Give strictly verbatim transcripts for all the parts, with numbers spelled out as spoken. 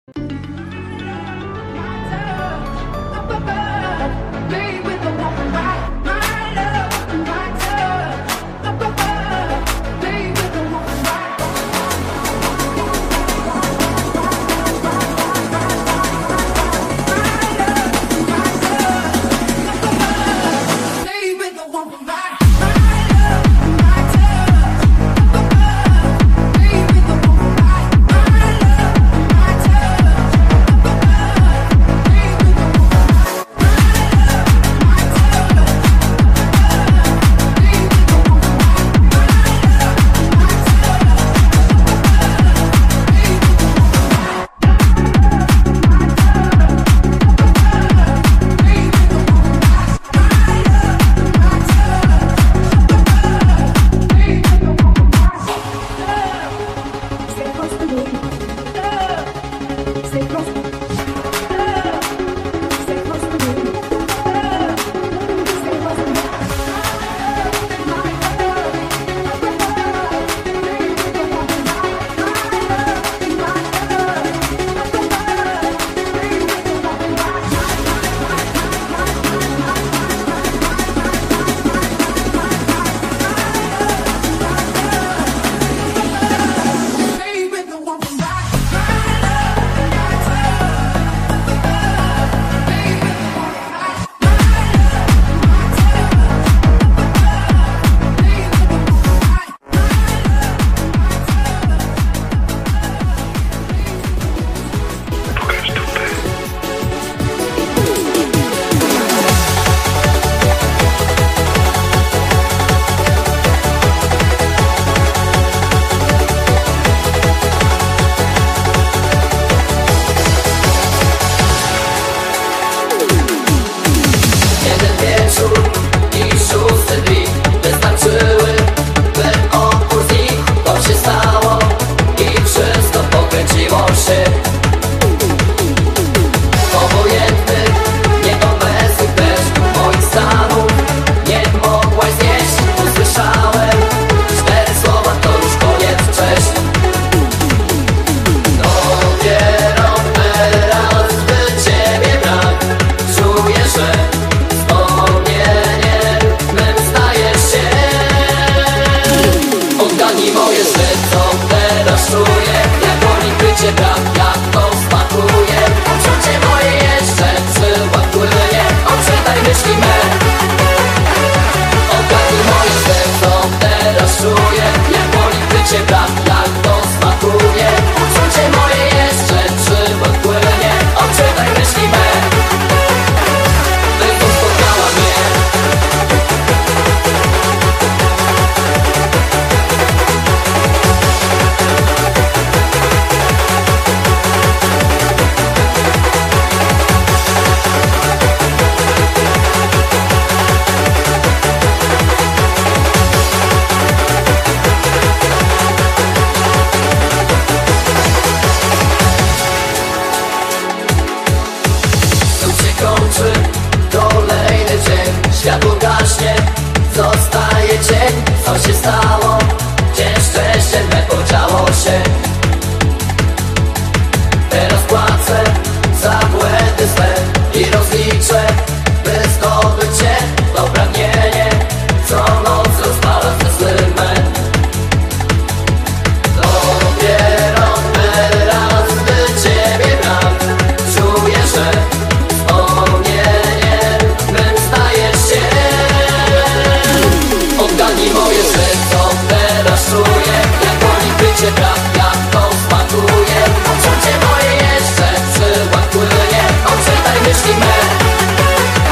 Odczytaj myśli me.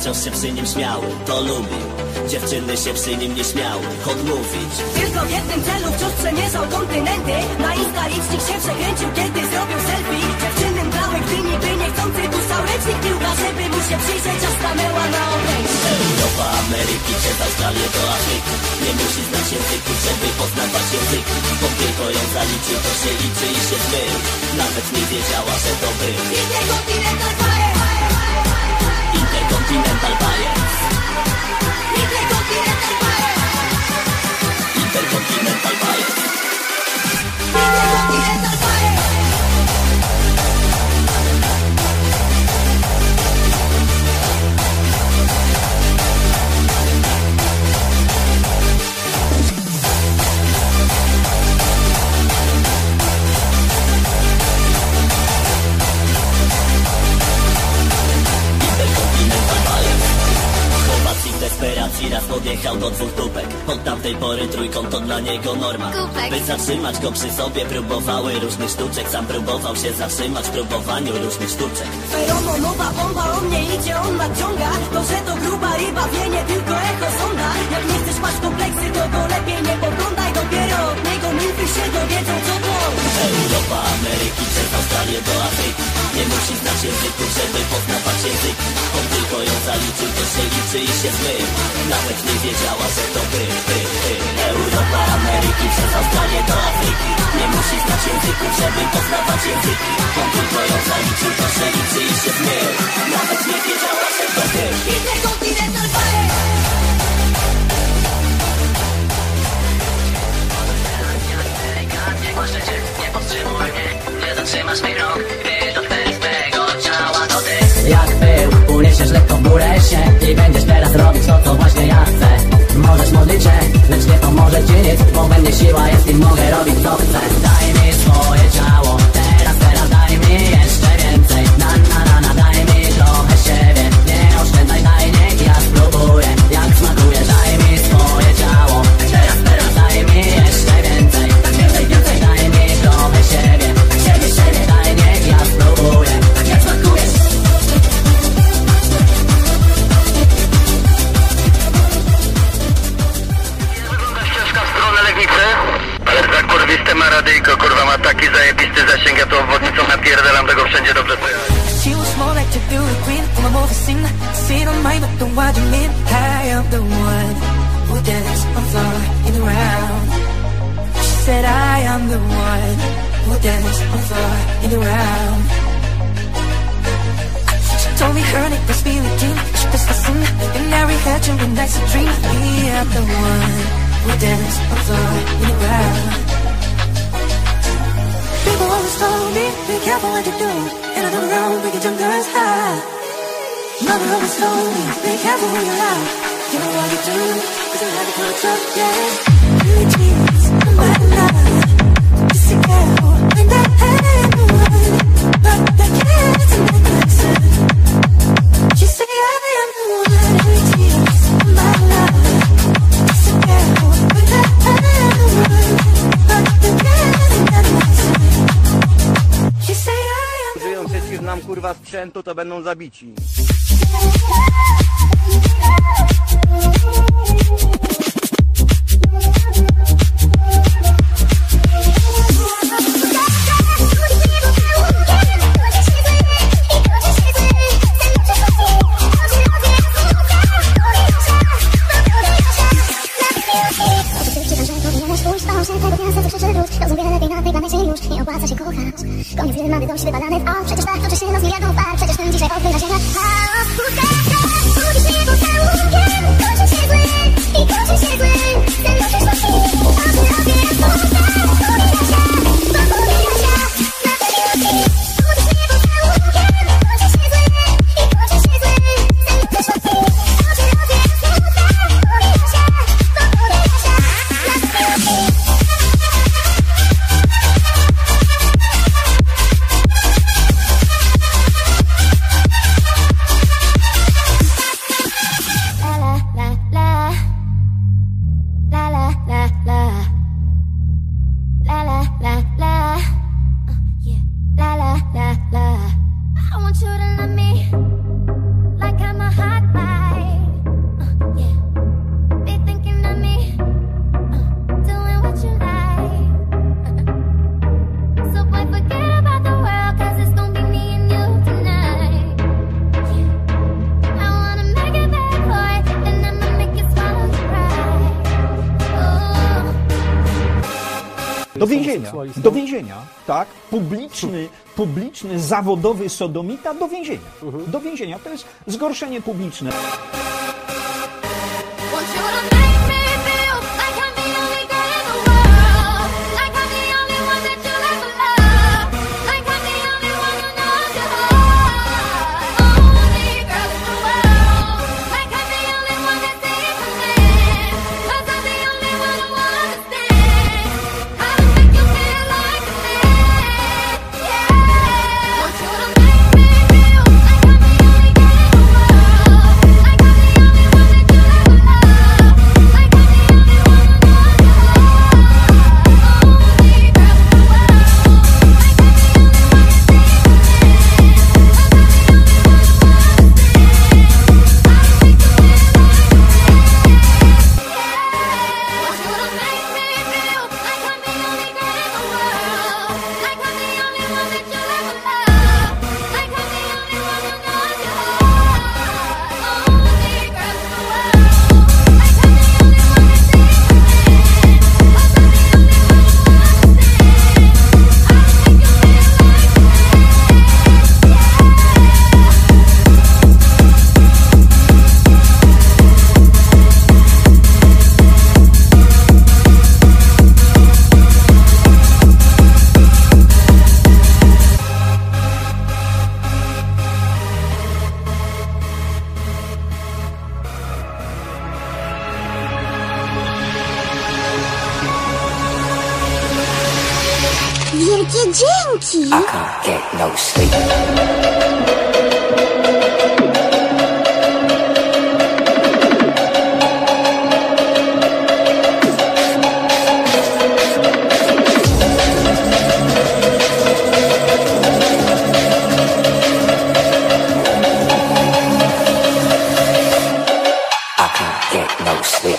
wciąż się przy nim śmiały. To lubił, dziewczyny się przy nim nie śmiały. Odmówić. Tylko w jednym celu wciąż przemierzał kontynenty. Na Insta licznik się przekręcił, kiedy zrobił selfie. Dziewczyny mdlały, gdy niby niechcący puszczał ręcznik piłka, żeby mu się przyjrzeć, a stanęła na obręczy. Europa, Ameryki, przez Australię do Afryki. Nie musi znać języku, żeby poznawać języki. Bo tylko ją zaliczył, to się liczy i się zmył. Nawet nie wiedziała, że to był Intercontinental Fire. Intercontinental Fire. Intercontinental Fire. Intercontinental Fire. Intercontinental Fire. Desperacji raz podjechał do dwóch dupek. Od tamtej pory trójkąt to dla niego norma. Kupek. By zatrzymać go przy sobie próbowały różnych sztuczek. Sam próbował się zatrzymać w próbowaniu różnych sztuczek. Feromonowa bomba, on nie idzie, on nadciąga. To, że to gruba ryba, wie nie tylko echo sonda. Jak nie chcesz mać kompleksy, to go lepiej nie poglądaj. Dopiero od niego milfy się dowiedzą, co to Europa, Ameryki, przez Australię do Afryki. Nie musi znać języku, żeby poznawać język. On tylko ją zaliczył, to się liczy i się zmył. Nawet nie wiedziała, że to by, by, by. Europa, Ameryki, przez Australię do Afryki. Nie musi znać języku, żeby poznawać języki. On tylko ją zaliczył, to się liczy i się zmył. Nawet nie wiedziała, że to by Intercontinental Fire. Nie powstrzymuj mnie, nie zatrzymasz mi rąk. Gdy dotknę swego ciała, to ty. Jak pył, uniesiesz lekko w górę się i będziesz teraz robić to, co właśnie ja chcę. Możesz modlić się, lecz nie pomoże ci nic, bo we mnie siła jest i mogę robić co chcę. Daj mi swoje ciało, teraz, teraz daj mi jeszcze więcej. Na, na, na, na, daj mi trochę siebie. Nie oszczędzaj, daj, niech ja spróbuję. Jak smakuje, daj mi swoje ciało. Teraz, teraz daj mi jeszcze więcej. Tak więcej, więcej, daj mi trochę siebie. Tak siebie, siebie, daj, niech ja spróbuję. Tak jak smakujesz. Ale za kurwisty ma radyjko, kurwa ma taki zajebisty zasięg, ja to obwodnicą napierdalam tego wszędzie dobrze pojechać. She was more like the beauty queen from a movie scene. See the mind, but the what you mean. I am the one who dance on floor in the round. She said I am the one who dance on floor in the round. She told me her name was Billie Jean. She was listening in every head to a nice dream. We are the one who dance on floor in the round. People always told me, be careful what you do. In another round, we can jump girls high. Mother always told me, be careful who you love. You know what you do, cause you have to touch up, yeah. Billie Jean's my love. Just a girl, when I had no one. But the kids and the listen. She say I am the one. Billie Jean's my love. Just a girl, when I had no one. But the kids and the listen. She say I am the Żyją wszystkich nam kurwa sprzętu, to będą zabici. Nie opłaca się kochać. Koniec gry mamy dość wybadane w o. Przecież tak toczy się nos miliardów par. Przecież ten dzisiaj odbywa się na chaos. Puszka, budzi się pocałunkiem. Kończy się zły i kończy się zły. Ten do przyszłości obie, obie puszka. Pobija się, bo pobija się na pewności. Budzi się pocałunkiem. Kończy się zły i kończy się zły. Ten do przyszłości obie, obie puszka. Pobija się, bo pobija się na pewności. Do więzienia, do więzienia, tak? Publiczny, publiczny, zawodowy sodomita do więzienia. Mhm. Do więzienia. To jest zgorszenie publiczne. Wielkie dzięki! I can't get no sleep. I can't get no sleep.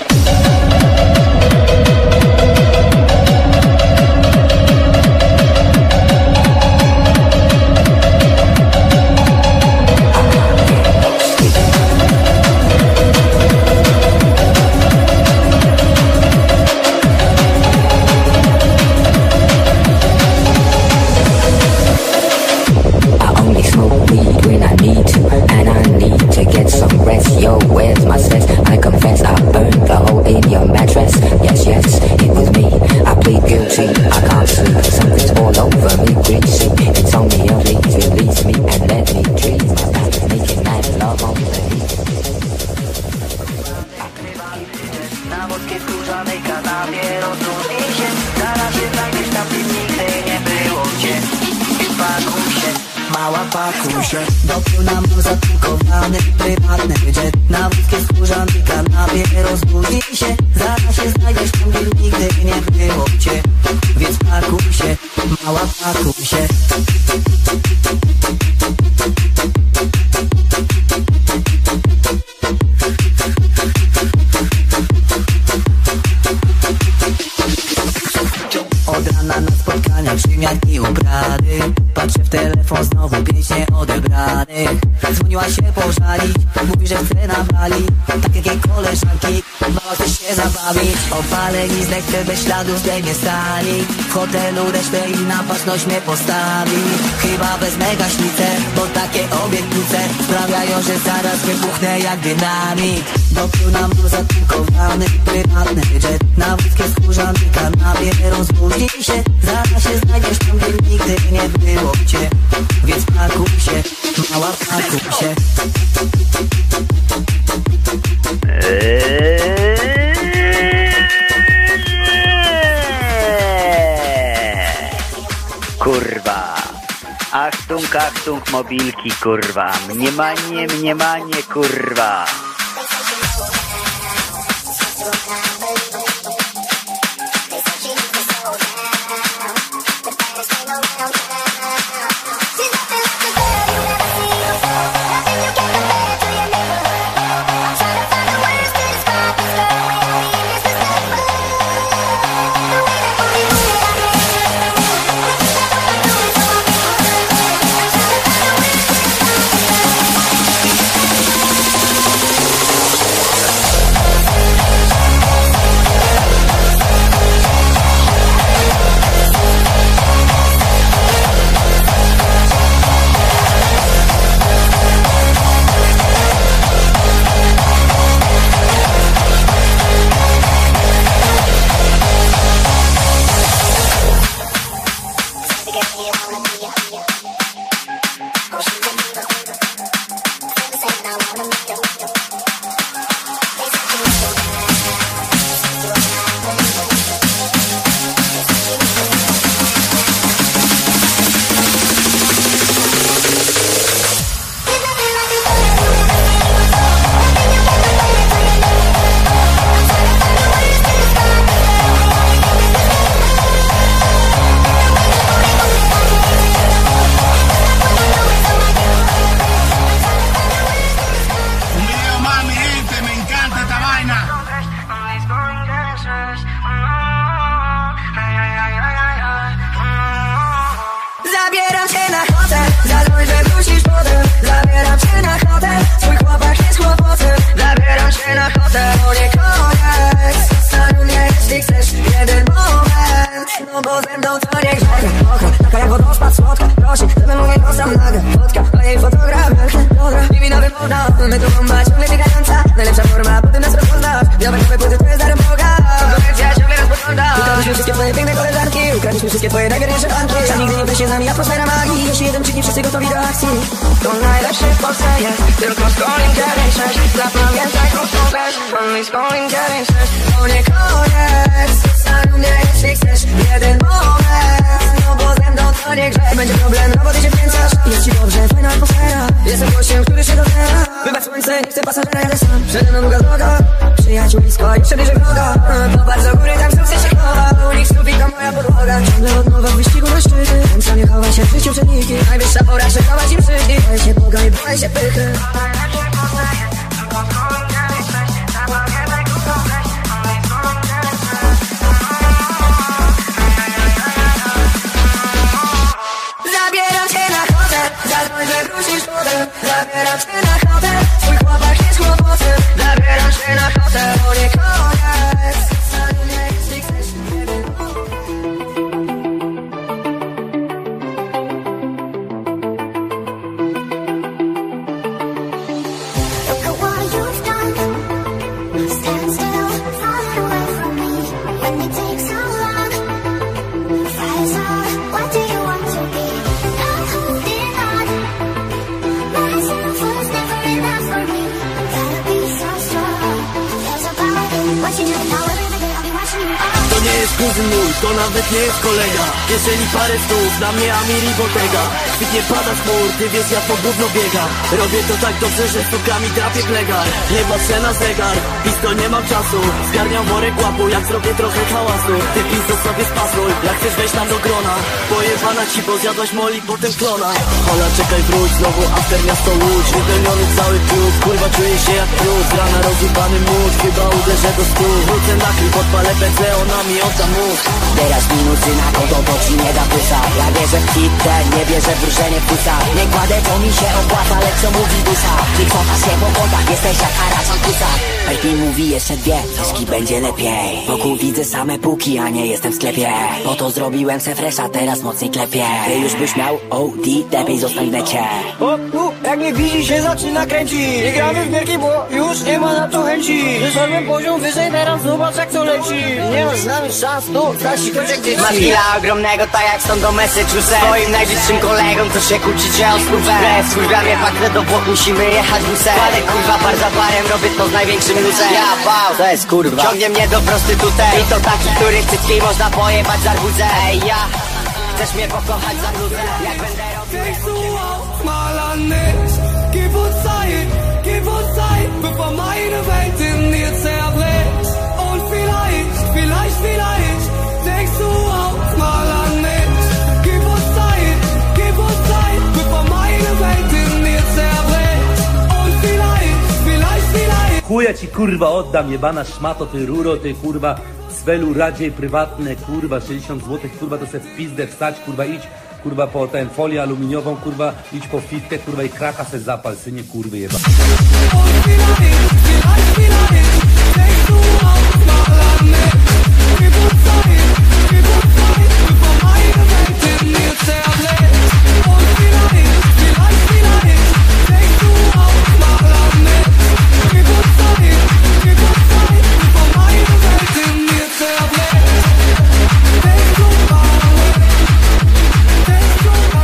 Yo, where's my sense? I confess I burned the hole in your mattress. Yes, yes, it was me. I plead guilty, I can't sleep. Something's all over me, greasy. It's only a please release me and let me dream. Making that love on the heat. Na wódkę skórzanej kanapie rozluźnij się. Zaraz się znajdziesz tam, gdzie nigdy nie było cię. Pakuj się, mała pakuj się. Do pełna mam zatynkowany prywatny jet. Na wódkę skórzanej kanapie rozluźnij się. Zaraz się znajdziesz tam, gdzie nigdy nie było cię. Więc pakuj się, mała pakuj się. Od rana na spotkania, przymiarki ubrany. Patrzę w telefon, znowu pięć odebranych. Dzwoniła się pożalić, mówi, że chce na bali. Tak jak jej koleżanki, mała chce się zabawić. Opaleniznę chce bez śladów zdejmie stali. W hotelu resztę i na baczność mnie postawi. Chyba wezmę gaśnicę, bo takie obietnice sprawiają, że zaraz wybuchnę jak dynamit. Do pełna mam zatynkowany prywatny jet. Na wódkę skórzanej kanapie rozluźnij się. Zaraz się znajdziesz tam, gdzie nigdy nie było cię. Więc pakuj się, mała pakuj się. Kurwa. Achtung, achtung, mobilki, kurwa. Mniemanie, mniemanie, kurwa. Zabieram cię na hotel, zadzwoń, że wrócisz potem. Zabieram cię na hotel, twój chłopak jest kłopotem. Zabieram cię na hotel, to nie koniec. Zostań mnie, jeśli chcesz jeden moment. No bo ze mną to nie grzech. Okra, taka jak wodospad słodka. Prosi, żebym mu nie dostał naga. Fotka, a jej fotograf piękny, dobra. Niewinna wymoda, my to bomba ciągle biegająca. Najlepsza forma, potem nas rozpoznasz. Białe nowe płyty, to jest darem Boga. Konkurencja ciągle nas podgląda. Ukradliśmy wszystkie twoje piękne koleżanki. Ukradliśmy wszystkie twoje najwierniejsze banki. Sam nigdy nie wlezie z nami atmosfera magii. Jeśli jeden krzyknie, wszyscy gotowi do akcji. To najlepszy w Polsce jest tylko z Calling dziewięć sześć. Zapamiętaj krótką też, on jest Calling dziewięć sześć. To nie koniec, zostań u mnie, jeśli chcesz jeden moment. No bo ze mną to nie grzech. Będzie problem, no bo ty się wkręcasz. Jest ci dobrze, fajna atmosfera. Jestem gościem, który się dobiera. Wybacz słońce, nie chcę pasażera, jadę sam. Przede mną długa droga, przyjaciół blisko i przybliżę wroga. Popatrz do góry, tam sukces się chowa. U nich stóp i to moja podłoga. Ciągle od nowa w wyścigu na szczyty. Ten co nie chowa się w życiu przed nikim. Najwyższa pora szykować im przyszli. Boję się Boga i boję się pychy. Zabieram cię na hotel, zadzwoń, że wrócisz potem. Zabieram cię na hotel, twój chłopak jest kłopotem. Zabieram cię na hotel, to nie koniec. Zostań u mnie, jeśli chcesz jeden moment. Look at what you've done. Stand still, far away from me. When it takes so long, fires on. What do you want to be? Not holding on. Myself was never enough for me. Gotta be so strong. There's a power in what you do now. Every day I'll be watching you all. To nie jest kuzyn mój, to nawet nie jest kolega. Kieszeni parę stów, na mnie Amir i Bottega. Świt nie pada z chmur, ty wiesz jak to gówno biega. Robię to tak dobrze, że sztukami trafię plegar. Nie patrzę na zegar, pisto nie mam czasu. Zgarniam worek łapu, jak zrobię trochę hałasu. Ty pisto sobie spasuj, jak chcesz wejść tam do grona. Pojebana ci, bo zjadłaś moli, potem klona. Hola, czekaj, wróć, znowu after miasto Łódź. Wypełniony cały klub, kurwa czuję się jak trud. Z rana rozjebany mózg, chyba uderzę do stu. Wrócę na klip, odpalę pędzę, ona mi odda mózg. Teraz minuty na konto, to ci nie da pysa. Ja wierzę w hit ten, nie wierzę w wróżenie pusa. Nie kładę, to mi się opłaca, lecz co mówi dusa. Ty cofasz się po kątach, jesteś jak haraczan kusa. Baby mówi jeszcze dwie, whisky będzie lepiej. Wokół widzę same półki, a nie jestem w sklepie. Po to zrobiłem se fresha, teraz mocniej klepie. Ty już byś miał O D, lepiej zostań w necie. O, u, jak mnie widzi się zaczyna kręcić. Nie gramy w gierki, bo już nie ma na to chęci. Wyszedłem poziom wyżej, teraz zobacz jak to leci. Nie masz z nami szans, tu strasi to jak dzieci. Masz killa ogromnego, tak jak stąd do Massachusetts. Swoim najbliższym kolegom to się kłócicie o spróbę. Skurwia mnie fakt, że do Włoch musimy jechać busem. Ale kurwa bar za barem, robię to z największym luzem. Ja bał, to jest kurwa. Ciągnie mnie do prostytutek. I to taki, których cyckiej można pojebać za arbuzę. Ej ja, chcesz mnie pokochać za bluzę? Jak będę robił... Mal an mich, gib uns Zeit, gib uns Zeit, bevor meine Welt in dir zerbricht. Und vielleicht, vielleicht, vielleicht, denkst du auch mal an mich. Gib uns Zeit, gib uns Zeit, bevor meine Welt in dir zerbricht. Und vielleicht, vielleicht, vielleicht. Chuja ci kurwa oddam, jebana szmato, ty ruro, ty kurwa swelu radziej prywatne, kurwa sześćdziesiąt złotych, kurwa to se w pizdę wstać, kurwa idź. Kurwa po ten folię aluminiową, kurwa idź po fitkę, kurwa i kraka se zapal, synie kurwy jeba. Take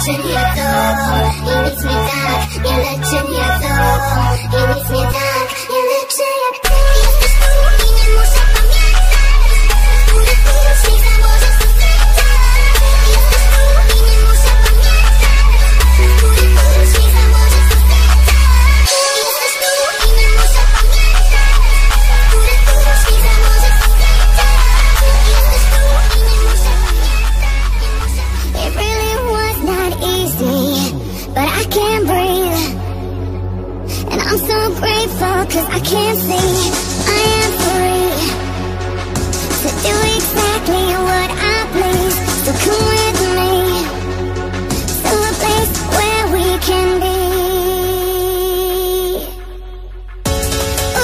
leczy mnie to i nic mnie tak nie leczy mnie to i nic mnie tak nie leczy jak ty. Jesteś tu i nie muszę pamiętać, który klucz mi założysz do serca. Jesteś tu i nie muszę pamiętać, który klucz mi założysz do serca. Jesteś tu i nie muszę pamiętać, który klucz mi założysz do serca. Jesteś tu i nie muszę pamiętać. It really was not easy, but I can't breathe. And I'm so grateful cause I can't see I am free to do exactly what I please. So come with me to a place where we can be. Ooh,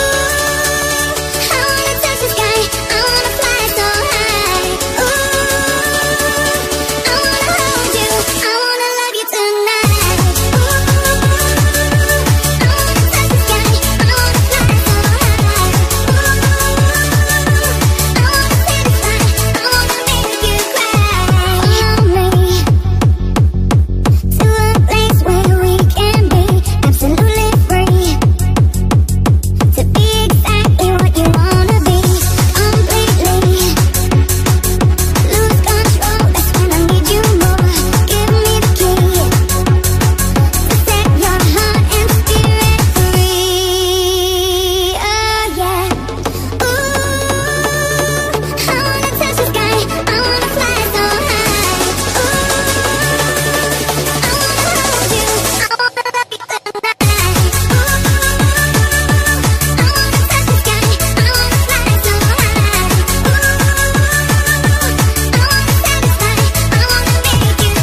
I wanna touch the sky, I wanna fly so high. Ooh, I wanna hold you, I wanna love you tonight. Ooh, I wanna touch the sky, I wanna fly so high. Ooh, I wanna satisfy, I wanna make you cry. Hold me to a place where we can be absolutely free to be exactly what you wanna be. Completely lose control, that's when I need you more. Give me the key to set your heart and spirit free. Oh yeah. Ooh, I wanna touch the sky, I wanna fly so high. Ooh, I wanna hold you, I wanna love you tonight. Ooh, I wanna touch the sky, I wanna fly so high. Ooh, I wanna satisfy, I wanna make you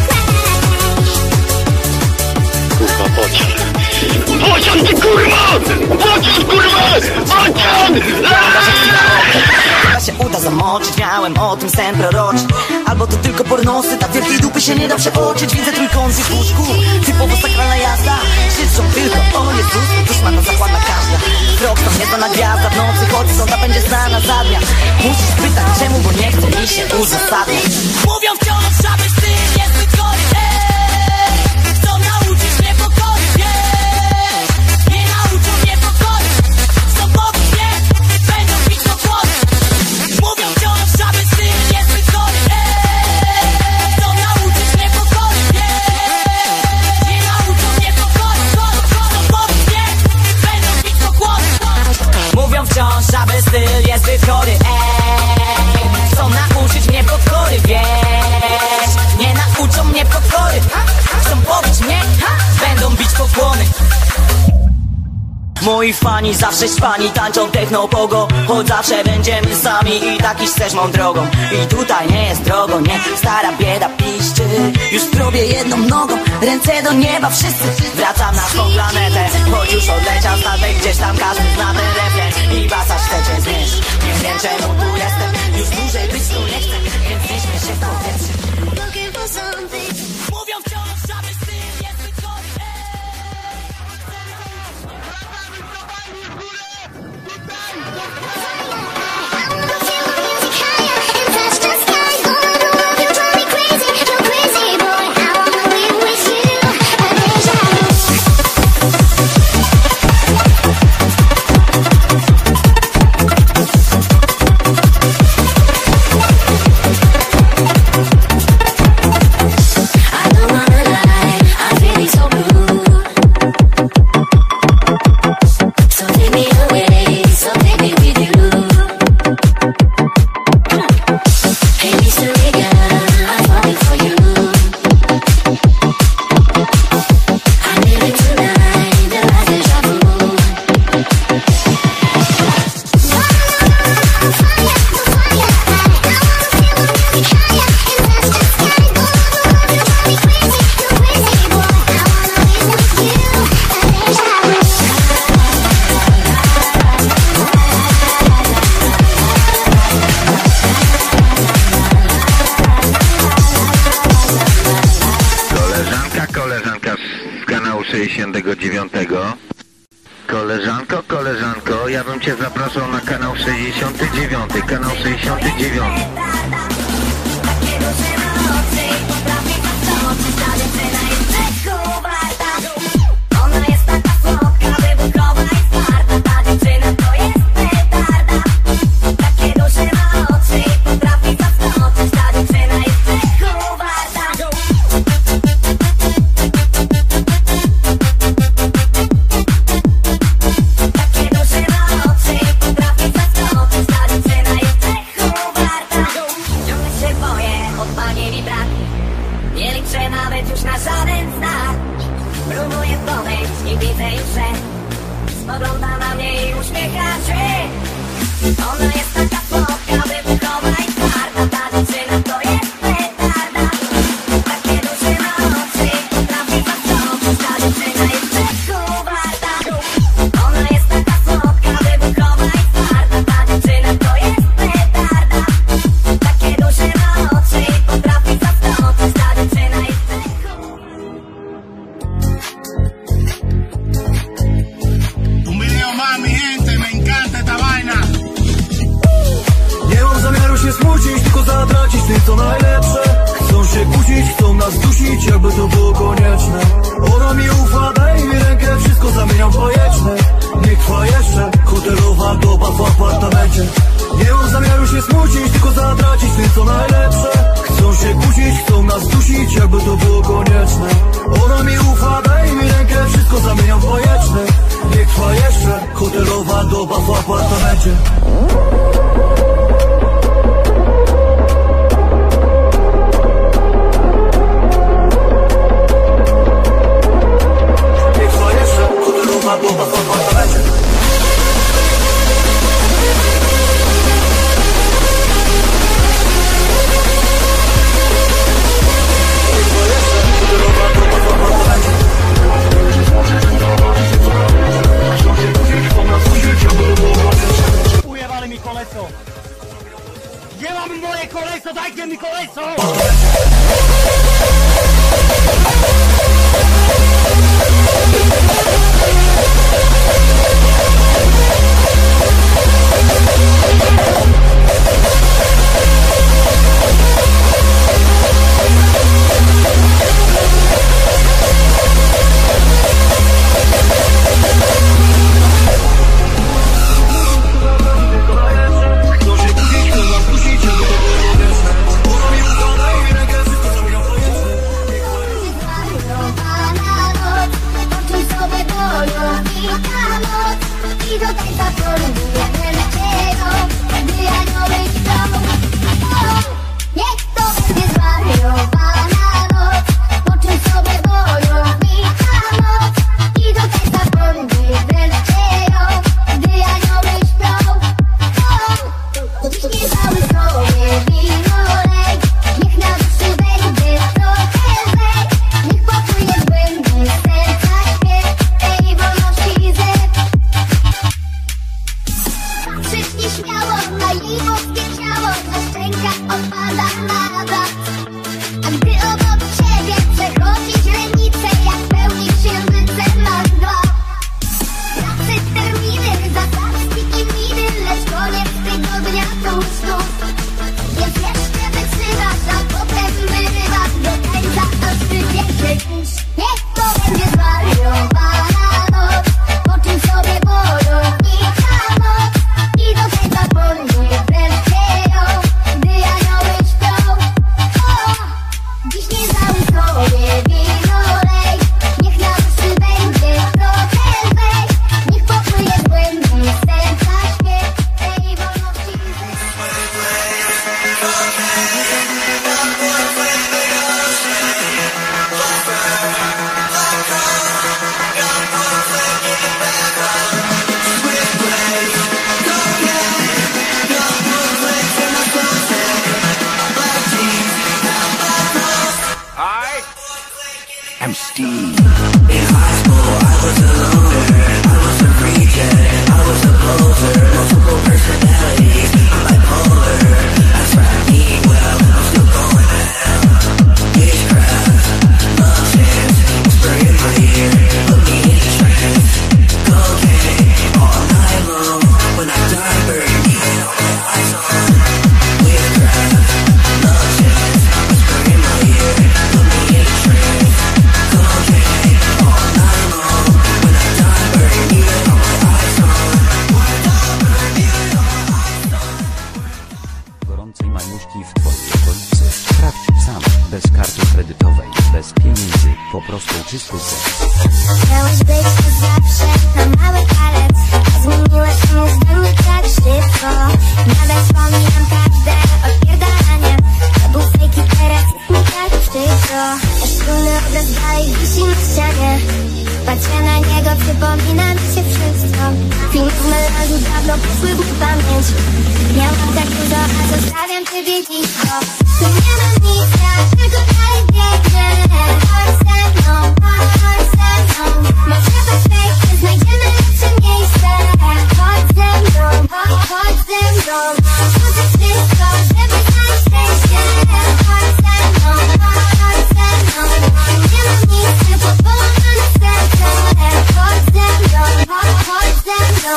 cry. Kurwa, pociąg. Pociąg, ty kurwa! Pociąg, kurwa! Pociąg! Chyba się uda zamoczyć, miałem o tym sen proroczy. Albo to tylko pornosy, tak wielkiej dupy się nie da przeoczyć. Widzę trójkąty w łóżku, typowo sakralna jazda. Krzyczą tylko o Jezus, duszmana zakładna każda. Krok tam niezwana gwiazda, w nocy choć sonda będzie znana za dnia. Musisz pytać czemu, bo nie chce mi się uzasadniać. Mówią wciąż, żaby syn niezbyt chory. Chcą nauczyć mnie pokory, wiesz. Nie nauczą mnie pokory. Chcą pobić mnie, będą bić do głowy. Mówią wciąż, żaby syn niezbyt chory. Chcą nauczyć mnie pokory, wiesz. Nie nauczą mnie pokory. Chcą pobić mnie, będą bić do głowy. Mówią wciąż, aby styl jest zbyt chory, ej. Chcą nauczyć mnie pokory, wiesz. Nie nauczą mnie pokory. Chcą pobić mnie, będą bić pokłony. Moi fani zawsze śpani tańczą techno pogo. Choć zawsze będziemy sami i tak iść też mą drogą. I tutaj nie jest drogo, nie, stara bieda piszczy. Już w grobie jedną nogą, ręce do nieba wszyscy. Wracam na swą planetę, choć już odleciał statek. Gdzieś tam każdy zna ten refren i basa chcecie znieść. Nie wiem czemu tu jestem, już dłużej być tu nie chcę. Więc nie śmiej się w powietrze. Looking for something. Mówią wciąż, żaby syn niezbyt chory. sześćdziesiątego dziewiątego. Koleżanko, koleżanko, ja bym cię zapraszał na kanał sześćdziesiąty dziewiąty, kanał sześćdziesiąty dziewiąty. Takiego, że na oczy potrafię was oczy, nimi brak. Nie liczę nawet już na żaden znak. Próbuję podejść i widzę już, że spogląda na mnie i uśmiecha się. Ona jest taka słodka, wybuchowa i twarda. Ta dziewczyna to jest petarda. Takie duże na oczy, potrafi zaskoczyć. Ta dziewczyna jest wszystko warta. Ona jest taka słodka, wybuchowa i twarda. Ta dziewczyna to jest petarda. Takie duże na oczy, potrafi zaskoczyć. Ta dziewczyna jest wszystko. Un video más, mi gente, me encanta esta vaina. Nie mam zamiaru się smucić, tylko zatracić tym co najlepsze. Chcą się kłócić, chcą nas dusić, jakby to było konieczne. Ona mi ufa, daj mi rękę, wszystko zamieniam w bajeczne. Niech trwa jeszcze, hotelowa doba w apartamencie. Nie mam zamiaru się smucić, tylko zatracić tym co najlepsze. Chcą się kłócić, chcą nas dusić, jakby to było konieczne. Ona mi ufa, daj mi rękę, wszystko zamieniam w bajeczne. Niech trwa jeszcze, hotelowa doba w apartamencie. Niech trwa jeszcze, hotelowa doba w apartamencie. Ujebali mi koleso. Gdzie mam moje koleso? Dajcie mi koleso! I do tańca porównuję wielkiego, gdy ja nie wyjdą. Niech to będzie zwariowana noc, poczuj sobie bojownika moc. I do tańca porównuję wielkiego, gdy ja nie wyjdą. Ciśnie cały sobie winolej, niech na duszy będzie trochę lżej. Niech poczuje błędny serca śpiew, tej wolności zew. Patrzeć nieśmiało na jej boskie ciało, na szczękach opada na blat. A gdy obok ciebie przechodzi źrenice, jak pełni księżycem na dwa. Pracy, terminy, zasadzki i miny, lecz koniec tygodnia tuż, tuż. Więc jeszcze wytrzymasz, a potem wyrywasz do tańca, aż wybierze kurz. Niech to będzie zwariowana noc, poczuj sobie bojownika moc. I do tańca porównuję wielkiego, gdy anioły śpią. O, dziś nie zały sobie winolej, niech na duszy będzie trochę lżej. Niech poczuje błędny serca śpiew, tej wolności zew. I'm Steve. In high school, I was a loner. I was a reject. I was a poser. Multiple personalities. I'm bipolar. I tried me well. I'm still going to hell. Witchcraft, love chance, spray in my ear, put me in a trance. Cocaine all night long. When I die, bury me all my eyes on. Witchcraft, love chance, spray in my ear, put me in a trance. Cocaine all night long. When I die, bury me with all my eyes on. Gorącej mamuśki w twojej okolicy. Sprawdź sam, bez karty kredytowej, bez pieniędzy, po prostu czysty seks. Miałeś być to zawsze na mały palec, a zmieniłeś mnie zdanie tak szybko. Nadal wspominam każde odpierdalanie. To był fake i teraz wspólny obraz dalej wisi na ścianie. Patrzę na niego, przypomina mi się wszystko. Film w melanżu dawno poszły w pamięć. Miałam tak dużo, a zostawiam ciebie dziś. Tu nie mam nic, ja tylko dalej biegnę. Chodź ze mną, chodź ze mną. Może we fejsie znajdziemy lepsze miejsce. Chodź ze mną, chodź ze mną. Rzucę wszystko, żeby znaleźć szczęście. Chodź ze mną, chodź ze mną. Nie mam nic, tylko połamane serce. Chodź ze mną, chodź ze mną.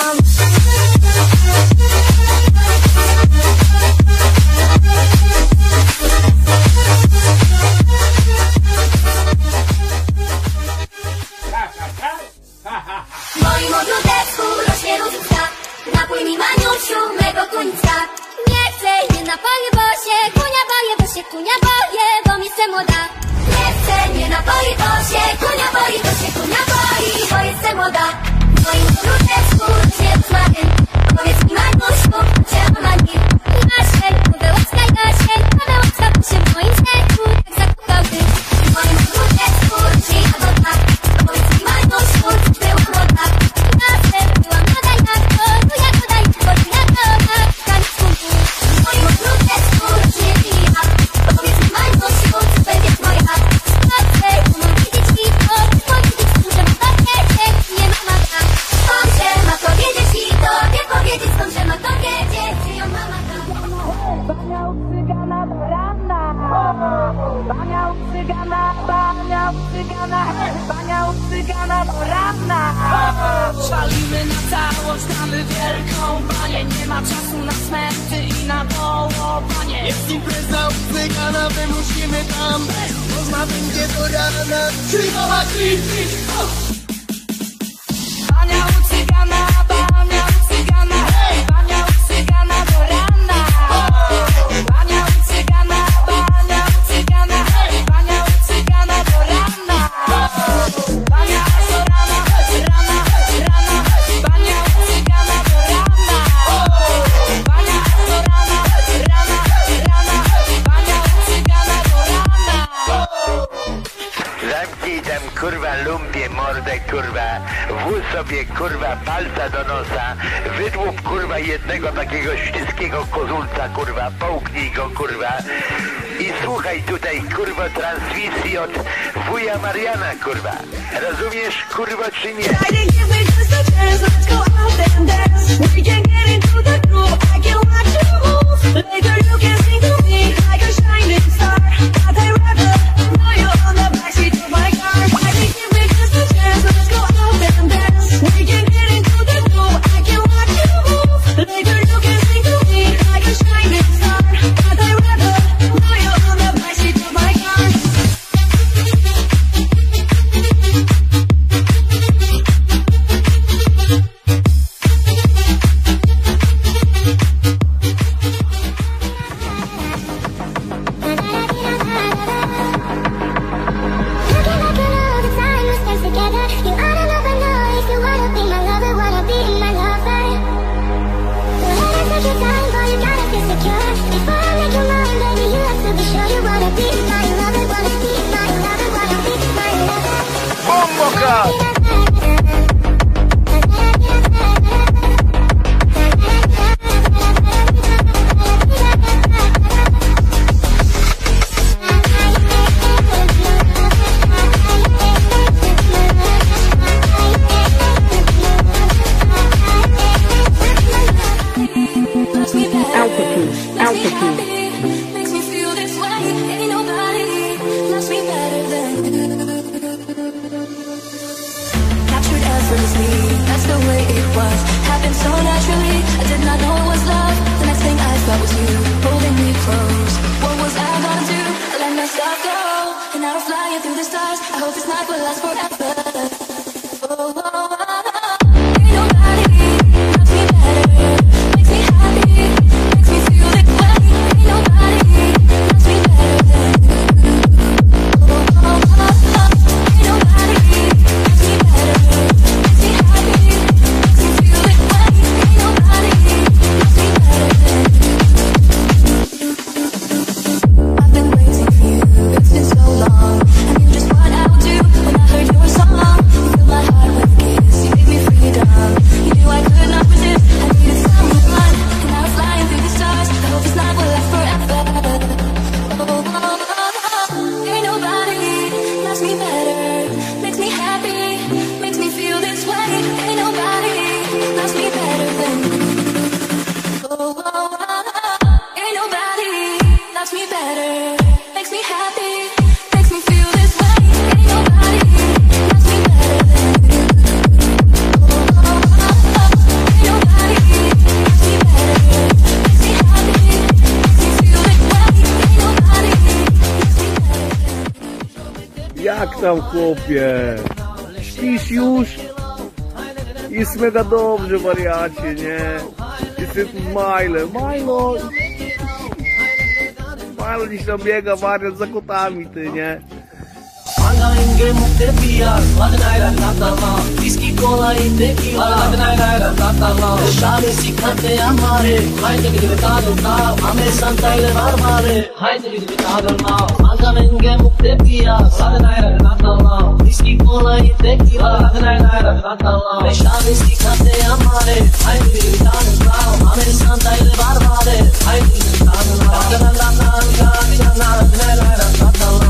W moim ogródeczku rośnie różnica. Napój mi Maniusiu mego kuńca. Nie chcę, nie napoję, bo się kunia boję, bo się kunia boję, bo jestem młoda. Nie chcę, nie napoi, bo się kunia boi, bo się kunia boi, bo jestem młoda. W moim ogródeczku rośnie rozmaryn. Powiedz mi Maniusiu, czemu mani? Jasień, Pawełacka, Jasień, Pawełacka, bo się w moim sercu tak zakochał ty. W moim ogródeczku rośnie jagoda. Powiedz mi Maniusiu, była młoda. Jasień, była młoda jak to, tu jagoda i tylko tu jagoda. Kamień skunku. W moim ogródeczku rośnie lilia. Powiedz mi Maniusiu, co będzie moja. Spacer, umiem widzieć i to, powiedzieć, że ma to wiedzieć, nie ma mata. Skądże ma to wiedzieć i to, nie powiedzieć, skądże ma to wiedzieć, czy ją mama da. Bania u cygana do rana. Bania u cygana, bania u cygana, bania u cygana do rana. Szalimy na całość, damy wielką banię. Nie ma czasu na smęty i na dołowanie. Jest impreza u cygana, my musimy tam być. Można będzie do rana. Krzywowa klip, bania u cygana, bania u cygana, bania u cygana do rana. Bania u cygana, bania u cygana, bania u cygana do rana. Bania do rana, rana, rana, bania u cygana do rana. Bania do rana, rana, rana, bania u cygana do rana. Zamknij tam kurwa lumpie mordę kurwa, włóż sobie kurwa palca do nosa, wydłup kurwa jednego takiego śliskiego kozulca kurwa, połknij go kurwa i słuchaj tutaj kurwa transmisji od wuja Mariana kurwa. Rozumiesz kurwa czy nie? I've been waiting for you, it's been so long, and you just Jak tam, chłopie? Śpisz już? Jest mega dobrze, wariacie, nie? Jestem tu z Majlem. Majlo! Majlo dziś tam biega, wariat, za kotami, ty, nie? Manga inge mukte piyar, ladnaira tatala, whisky cola y tequila, ladnaira tatala. Shali sikhate amare, hayde gidi betadal now, hame santaile varmare, hayde gidi betadal now. Manga inge mukte piyar, ladnaira tatala, whisky cola y tequila, ladnaira tatala. Shali sikhate amare, hayde gidi betadal now, hame santaile varmare, hayde gidi betadal now. Ladnaira tatala,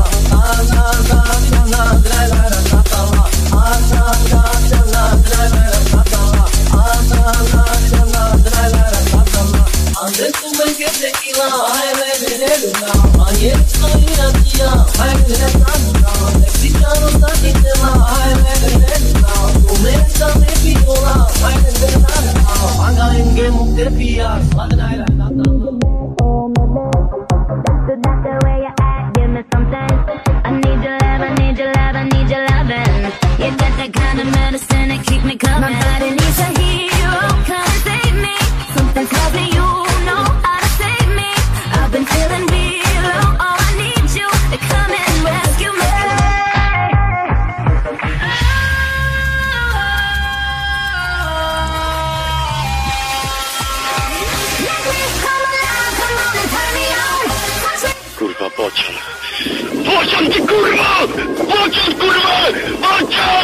Kurwa, bocian! Bocian, ty kurwa! Bocian, kurwa! Bocian!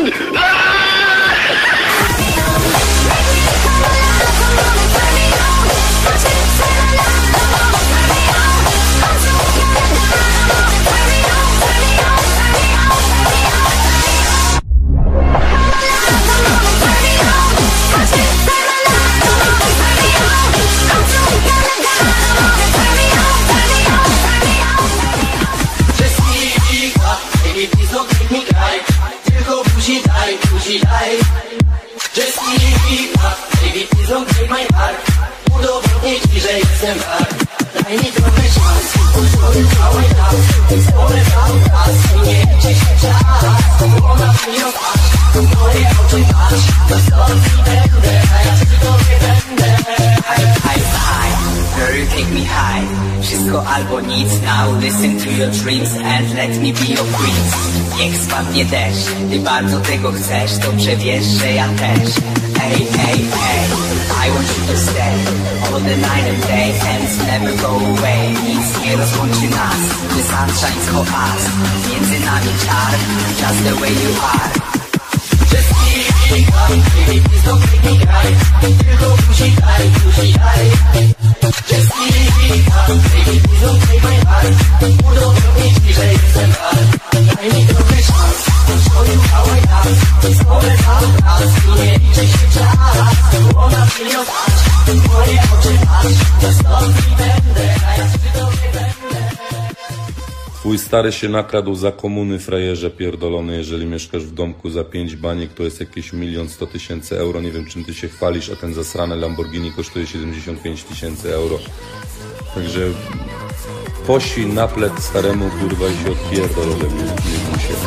Girl, take me high. Wszystko albo nic. Now listen to your dreams and let me be your queen. Niech spadnie deszcz. Ty bardzo tego chcesz, dobrze wiesz, że ja też. Hey, hey, hey, I want you to stay all the night and day and never go away. Nic nie rozłączy nas. The sun shines for us. Między nami czar, just the way you are. Just keep me up, baby, please don't make me cry. Tylko pussy daj, pussy daj. Just keep me up, baby, please don't take my heart. Udowodnij mi, że jestem hard. Daj mi trochę szans, show you how I dance. Znowu cały raz, tu nie liczy się czas. Ona mnie opatrz, moje oczy patrz. Dostąpi będę, a ja przy tobie będę. Twój stary się nakradł za komuny, frajerze pierdolony. Jeżeli mieszkasz w domku za pięć baniek, to jest jakieś milion sto tysięcy euro. Nie wiem, czym ty się chwalisz, a ten zasrany Lamborghini kosztuje siedemdziesiąt pięć tysięcy euro. Także posi na plec staremu, kurwa, i się odpierdol ode mnie. Nie bój się.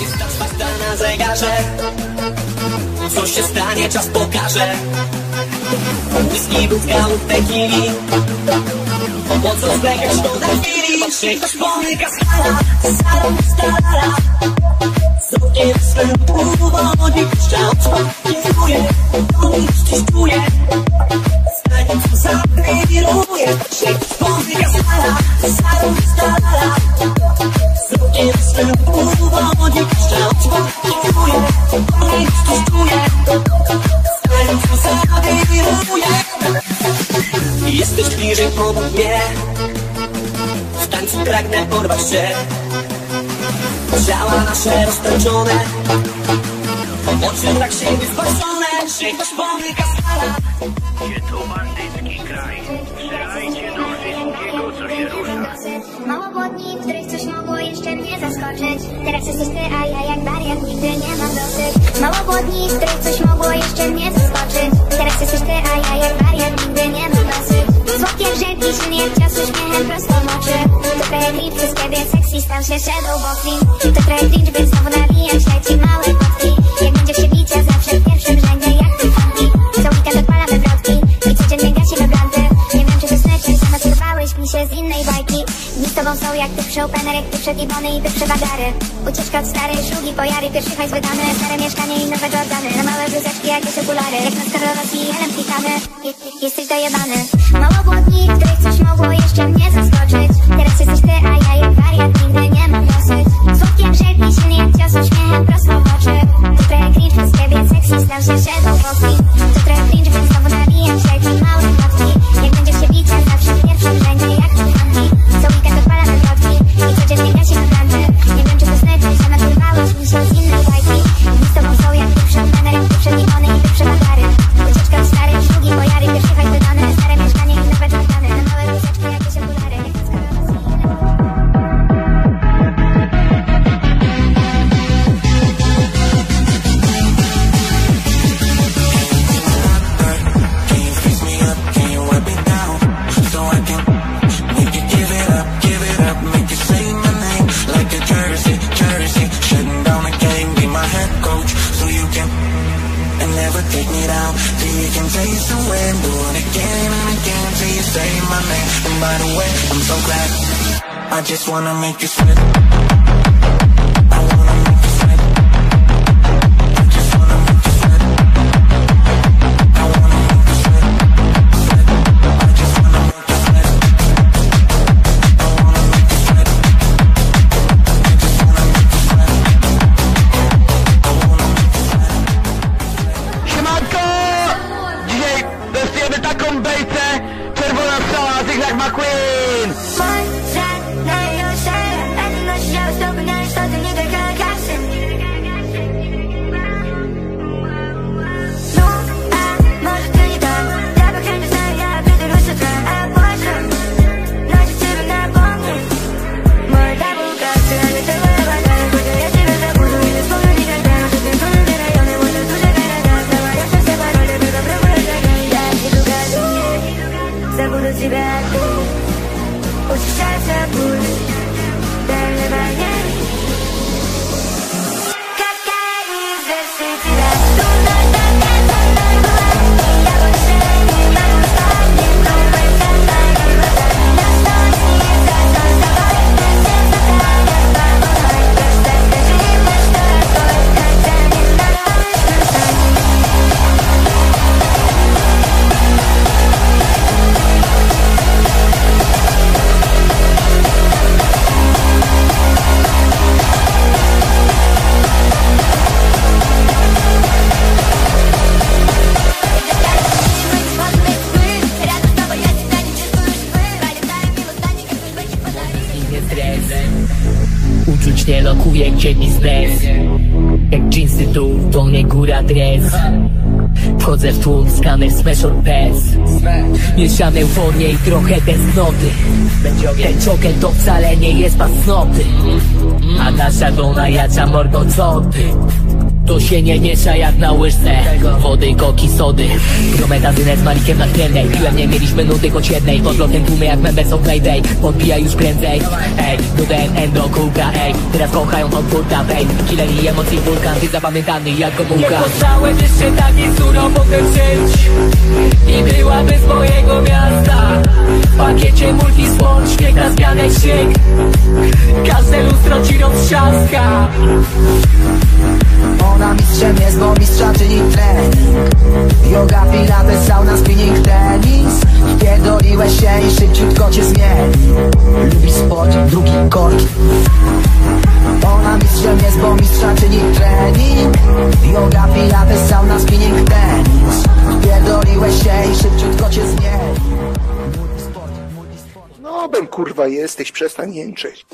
Co się stanie, czas pokaże. Whisky, wódka lub tequili. Po co zlekać szkoda chwili? Czy ktoś pomyka skala, salon, stalala. Z okiem swym powodzi puszczał kieruje, on coś czuje. Zdanie co zawiruje. Czy ktoś pomyka skala, salon, stalala. Z okiem swym powodzi puszczał kieruje, on coś czuje. Zdanie co zawiruje. Jesteś bliżej obok mnie. W tańcu pragnę porwać cię. Ciała nasze roztańczone, oczy tak siebie zbaczone. Czy ktoś pomyka skala? Gdzie to bandycki kraj? Strzelajcie do wszystkiego, co się rusza. Mało było dni, w których coś mogło jeszcze mnie zaskoczyć. Teraz jesteś ty, a ja jak wariat nigdy nie mam dosyć. Mało było dni, w których coś mogło jeszcze mnie zaskoczyć. Teraz jesteś ty, a ja jak wariat nigdy nie mam dosyć. Słodkie grzęki, silnie cios uśmiechem prosto w oczy. To trochę cringe, wszystkie wie sexy, stał się shadow boxing. To trochę cringe, więc znowu nawijam śledzi małe potki. Jak będzie się bicia, zawsze w pierwszym rzędzie jak ty funky. Co weekend odpalamy wrotki i codziennie gasimy blanty. Nie wiem czy to sny, czy sama skurwałeś mi się z innej bajki. Dni z tobą są jak ty showpener, jak ty przed Iwony i ty przebagary. Ucieczka od starej szlugi, pojary, pierwszy hajs wydany. Stare mieszkanie i nowe Jordany. Na małe bluzeczki, jakieś okulary. Jak na Skarolocji i Ellen Pitany. Jesteś dojebany. Mało było dni, w których coś mogło jeszcze mnie zaskoczyć. Teraz jesteś ty, a ja jak wariat nigdy nie mam dosyć. Słodkie grzechki, silnie jak cios uśmiechem prosto w oczy. To trochę cringe, przez ciebie sexy, stał się shadow boxing. To trochę cringe, więc znowu nawijam śledzi małe potki. Jak będziesz się bicia, zawsze w pierwszym rzędzie jak ty funky. Co weekend odpalamy wrotki i codziennie gasimy blanty. Nie wiem czy to sny, czy sama skurwałeś mi się z innej bajki. Dni z tobą są jak ty showpener, jak ty przed Iwony i ty przebagary. Ucieczka od starej szlugi, pojary, pierwszy hajs wydany. Stare mieszkanie i nowe Jordany. Na małe bluzeczki, jakieś okulary. Jak na Skarolocji. Take me down till you can taste the wind. Do it again and again till you say my name. And by the way, I'm so glad. I just wanna make you sweat. I wanna make you sweat. I just wanna make you sweat. I wanna make you sweat. Sweat. I just wanna make you sweat. I wanna make you sweat. I just wanna make you sweat. I wanna make you sweat. Siemanko! Dzisiaj testujemy taką bejcę. Czerwona strzała, Zigzag McQueen. Забуду тебя тут, устречаться буду, дальней войне. Какая известна тебя, туда, так, туда была. Я больше не могу спать, не думай, когда не глаза. На что не зашел с тобой, на сердце станет поболой. Просто скажи мне, что такое, хотя не надо, что Uczuć nie lokuje, gdzie mi stres. Jak dżinsy dół, to nie góra dres. Wchodzę w tłum, skaner special pes. Mieszamy euforię i trochę tęsknoty. Ten czokel to wcale nie jest pasnoty. A nasza dona jacza mordo co ty? To się nie miesza jak na łyżce wody, koki, sody. Prometazynę z Malikiem na chmielnej. Piłem, nie mieliśmy nudy choć jednej. Pod lotem tłumy jak members of Playday. Podbija już prędzej. Ej, nudem endo, kulka, ej. Teraz kochają od burta, babe. Killeri emocji wulkan, ty zapamiętany jak komórka. Nie poznałem jeszcze takiej surowo żyć. I byłaby z mojego miasta. W pakiecie multisport, śnieg na zmianę śnieg. Każde lustro ci roztrzaska. Ona mistrzem jest, bo mistrza czyni trening. Yoga, pilates, sauna, spinning, tenis. Wpierdoliłeś się i szybciutko cię zmieni. Lubi sport, drugi korki. Ona mistrzem jest, bo mistrza czyni trening. Yoga, pilates, sauna, spinning, tenis. Wpierdoliłeś się i szybciutko cię zmieni. No, bym kurwa jesteś, przestań jęczeć.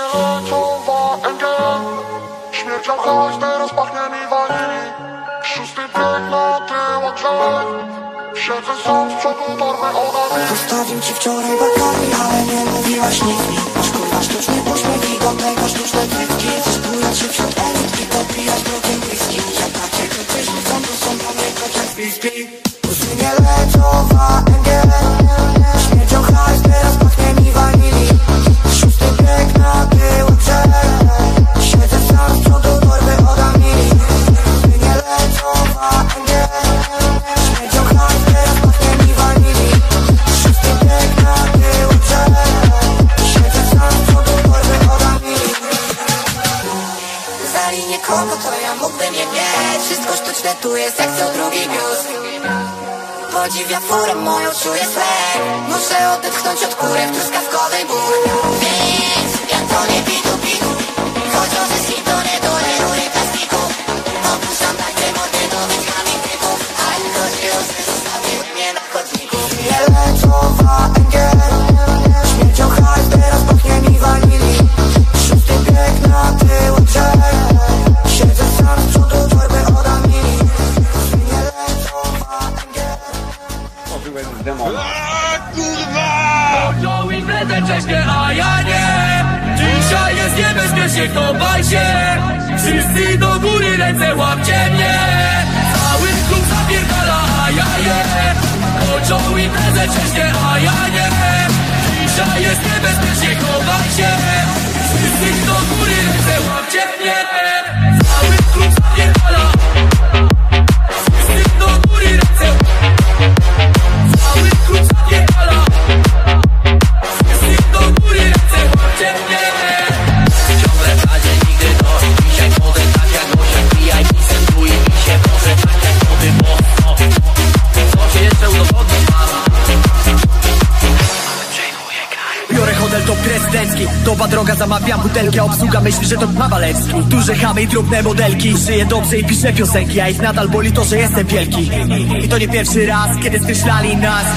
Śmiercią chodź, teraz pachnie mi wanili. Szósty bieg na tyłach rzek. Siedzę sam z przodu torby odami. Zostawił ci wczoraj bakami, ale nie mówiłaś nic mi. Masz kurwa sztuczny uśmiech i do tego sztuczne trytki. Chcesz bujać się wśród elit i podpijać brokiem whisky. Ja takie kryty rzucam, to są dla mnie jak whisky. Pustynie leczowa, engiel. Śmiercią hajs, teraz pachnie mi wanili. Szósty bieg na tyłach rzek. Siedzę sam z przodu torby odami. Pustynie leczowa, engiel. Śmiercią hajs, teraz pachnie mi wanili. Szósty bieg na tyłach rzek. Siedzę sam z przodu torby odami. Za linię kogo to ja mógłbym je mieć. Wszystko sztuczne tu jest jak co drugi biust. Podziwia furę moją, czuję swag. Muszę odetchnąć od kury w truskawkowej ból. Więc ja to nie pitu pitu. Chodzą ze ski to nie dole rury plastiku. Opuszczam takie mordy do wytkami typów. Ale chodzi o że zostawiły mnie na chodniku. Nie leczowa engiel. Śmiercią hajs, teraz pachnie mi wanili. Szósty bieg na tył brzeg. Siedzę sam z przodu torby odami. Nie leczowa engiel. Podział imprezę wcześniej, a ja nie. Dzisiaj jest niebezpiecznie, kto baj się. Wszyscy do góry, ręce łapcie mnie. Cały klub zapierdala, a ja nie. Podział imprezę wcześniej, a ja nie. Dzisiaj jest niebezpiecznie, kto baj się. Wszyscy do góry, ręce łapcie mnie. Cały klub zapierdala. Wszyscy do góry, ręce. Cały klub zapierdala. Wszyscy do góry, ręce łapcie mnie. Ciągle w razie nigdy to. Dzisiaj chodzę tak jak gościak. Pijaj pisem tu i mi się może tak jak młody mocno. Co się jeszcze udowodnić mama? Biorę hotel top prezydencki. Doba droga, zamawiam butelki. A obsługa myśli, że to Mawalecki. Duże chamy i drobne modelki. Żyję dobrze i piszę piosenki. A ich nadal boli to, że jestem wielki. I to nie pierwszy raz, kiedy skreślali nas.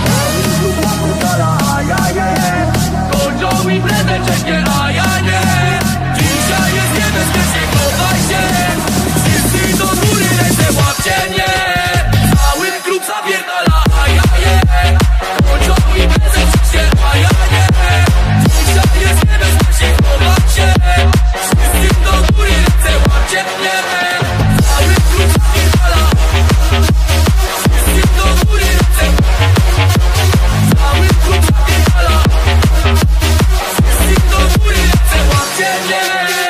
Kończą imprezę wcześniej, a ja nie. Dzisiaj jest niebezpiecznie, chowaj się. Wszyscy do góry, ręce łapcie mnie. Cały klub zapierdala, a ja nie. Kończą imprezę wcześniej, a ja nie. Dzisiaj jest niebezpiecznie, chowaj się. Wszyscy do góry, ręce łapcie mnie. Cały klub zapierdala. Wszyscy do góry, ręce. Cały klub zapierdala. Wszyscy do góry, ręce łapcie mnie.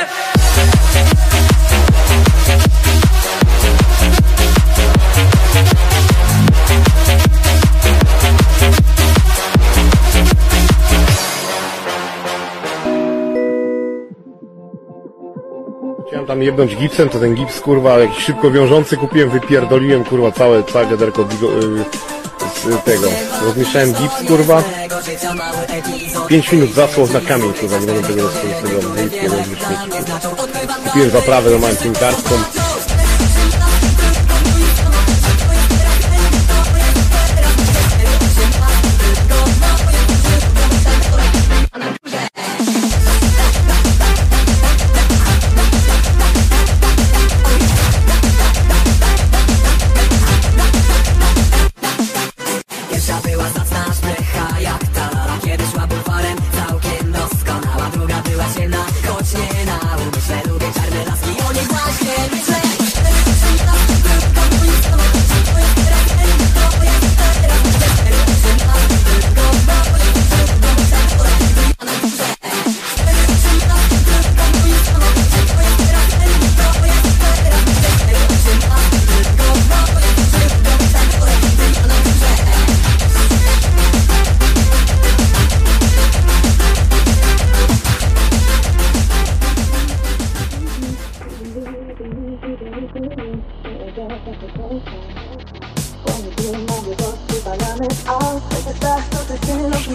Chciałem tam jebnąć gipsem, to ten gips, kurwa, jakiś szybko wiążący kupiłem, wypierdoliłem, kurwa, całe, całe wiaderko yy, z tego. Rozmieszałem gips, kurwa. pięć minut zasło na kamień, kurwa, nie będę tego rozpoczynać. Kupiłem zaprawę normalnie piękarską. Choć nie na umyśle, lubię czarne laski. O nich właśnie myślę.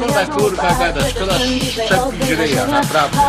Szkoda kurwa gada, szkoda szczepić ryja, naprawdę.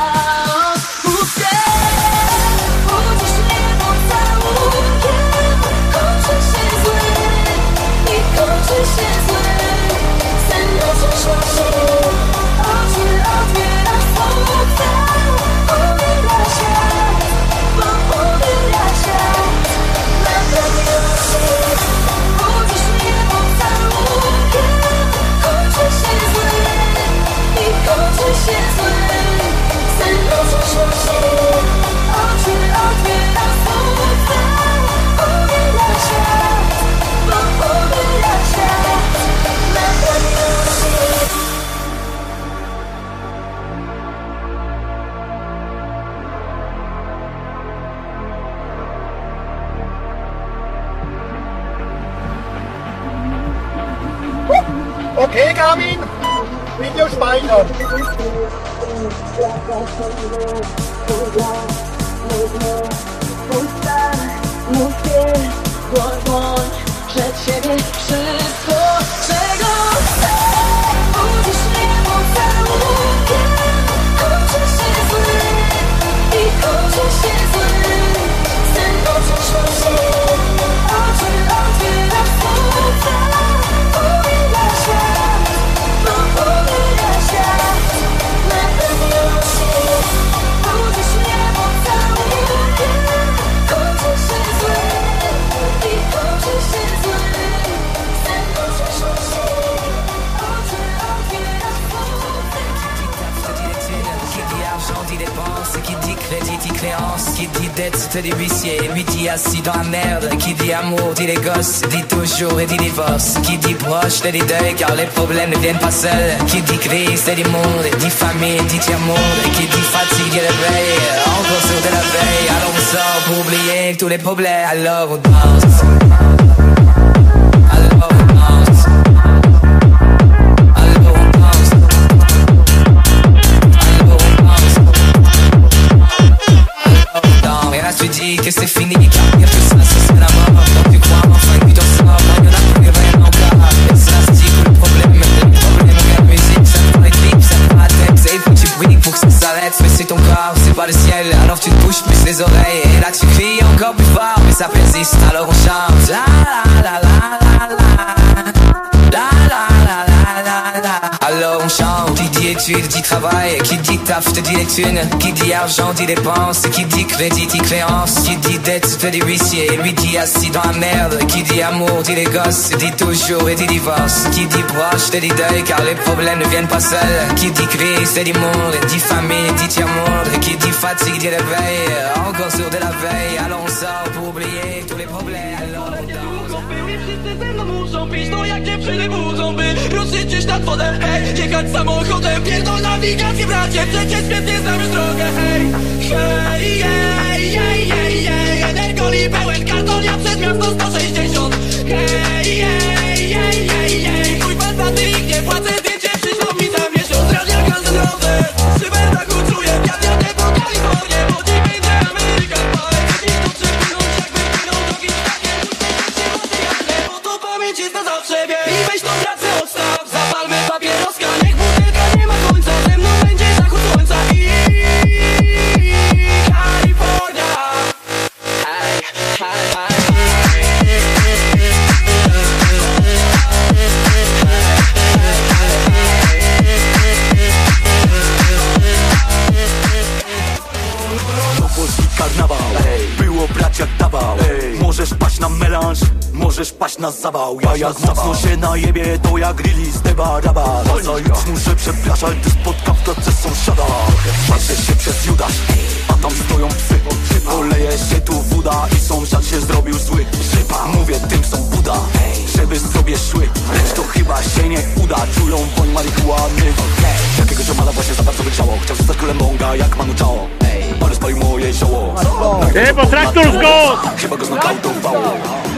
Okay, Garmin, Video speichern. Przed siebie wszystko, czego chcę. Budzisz mnie pocałunkiem. Kończy się zły i kończy się zły. Sen do przyszłości. Oczy otwierasz, serce umiera świat. Bo umiera świat na pewności. Budzisz mnie pocałunkiem. Kończy się zły i kończy się zły. Sen do przyszłości. Oczy otwierasz, Qui dit argent dit dépense, qui dit crédit dit créance, qui dit dette te dit huissier, lui dit assis dans la merde, qui dit amour dit les gosses, dit toujours et dit divorce, qui dit proche te dit deuil car les problèmes ne viennent pas seuls, qui dit crise te dit monde, dit famille dit tiers-monde, qui dit fatigue dit réveil, encore sur de la veille, alors on sort pour oublier tous les problèmes, alors on danse. Alors on danse. Alors on danse. Et là tu dis que c'est fini, car dire que ça, ça c'est la mort. Donc tu crois enfin que tu t'en sors, y'en a plus rien encore. Et ça se dit que le problème, le problème, regarde musique, ça te prend les tripes, ça te prend la tête. C'est il faut que tu brilles pour que ça s'arrête, mais c'est ton corps, c'est pas le ciel. Alors tu te bouges plus les oreilles, et là tu cries encore plus fort, mais ça persiste, alors on chante. La la la la la la. La la la la la la. Alors on chante, qui dit études dit travail, qui dit taf te dit les thunes, qui dit argent dit dépenses, qui dit crédit dit créance, qui dit dette te dit huissier, lui dit assis dans la merde, qui dit amour dit les gosses, dit toujours et dit divorce, qui dit proche te dit deuil car les problèmes ne viennent pas seuls, qui dit crise te dit monde, dit famille dit tiers-monde, qui dit fatigue dit réveil, encore sur de la veille, alors on sort pour oublier tous les problèmes, alors on danse. Muszą pić, to jak dziewczyny budzą, by ruszyć nad wodę, hej. Jechać samochodem, pierdol nawigację, bracie, przecież świetnie znamy drogę, hej. Hej, jej, jej, jej, jej, energoli pełen karton, ja przez miasto sto sześćdziesiąt. Hej, jej, jej, jej, jej, mój pan za ty nie płacę, zdjęcie przyszło mi za miesiąc. Radia każdy drodze, szybę taku czuję, wiatr jadę po Kalifornię, bo dziś będzie Amerykan, parę dziś tu przepłynąć, jakby płynął drogi, takie pamięć jest na zawsze, wie. I weź tą pracę odstaw, zapalmy papieroska, niech butelka nie ma końca, ze mną będzie zachód słońca i Kalifornia. Hej, hej, hej. To polski karnawał, było brać jak dawał. Możesz paść na melanż, możesz paść na zawał. Ja jak mocno się najebie, to jak release Deba Raba. Nazajutrz muszę przepraszać, gdy spotkam w klatce sąsiada. Patrzę się przez Judasz, a tam stoją psy. Poleje się tu woda i sąsiad się zrobił zły. Mówię tym są Buda, żeby sobie szły. Lecz to chyba się nie uda, czują woń marihuany. Jakiego ziomala właśnie za bardzo wyczało. Chciał zostać królem bonga jak Manu Chao, ale spalił moje zioło. Ty, bo traktor zgód! Chyba go znokautowało.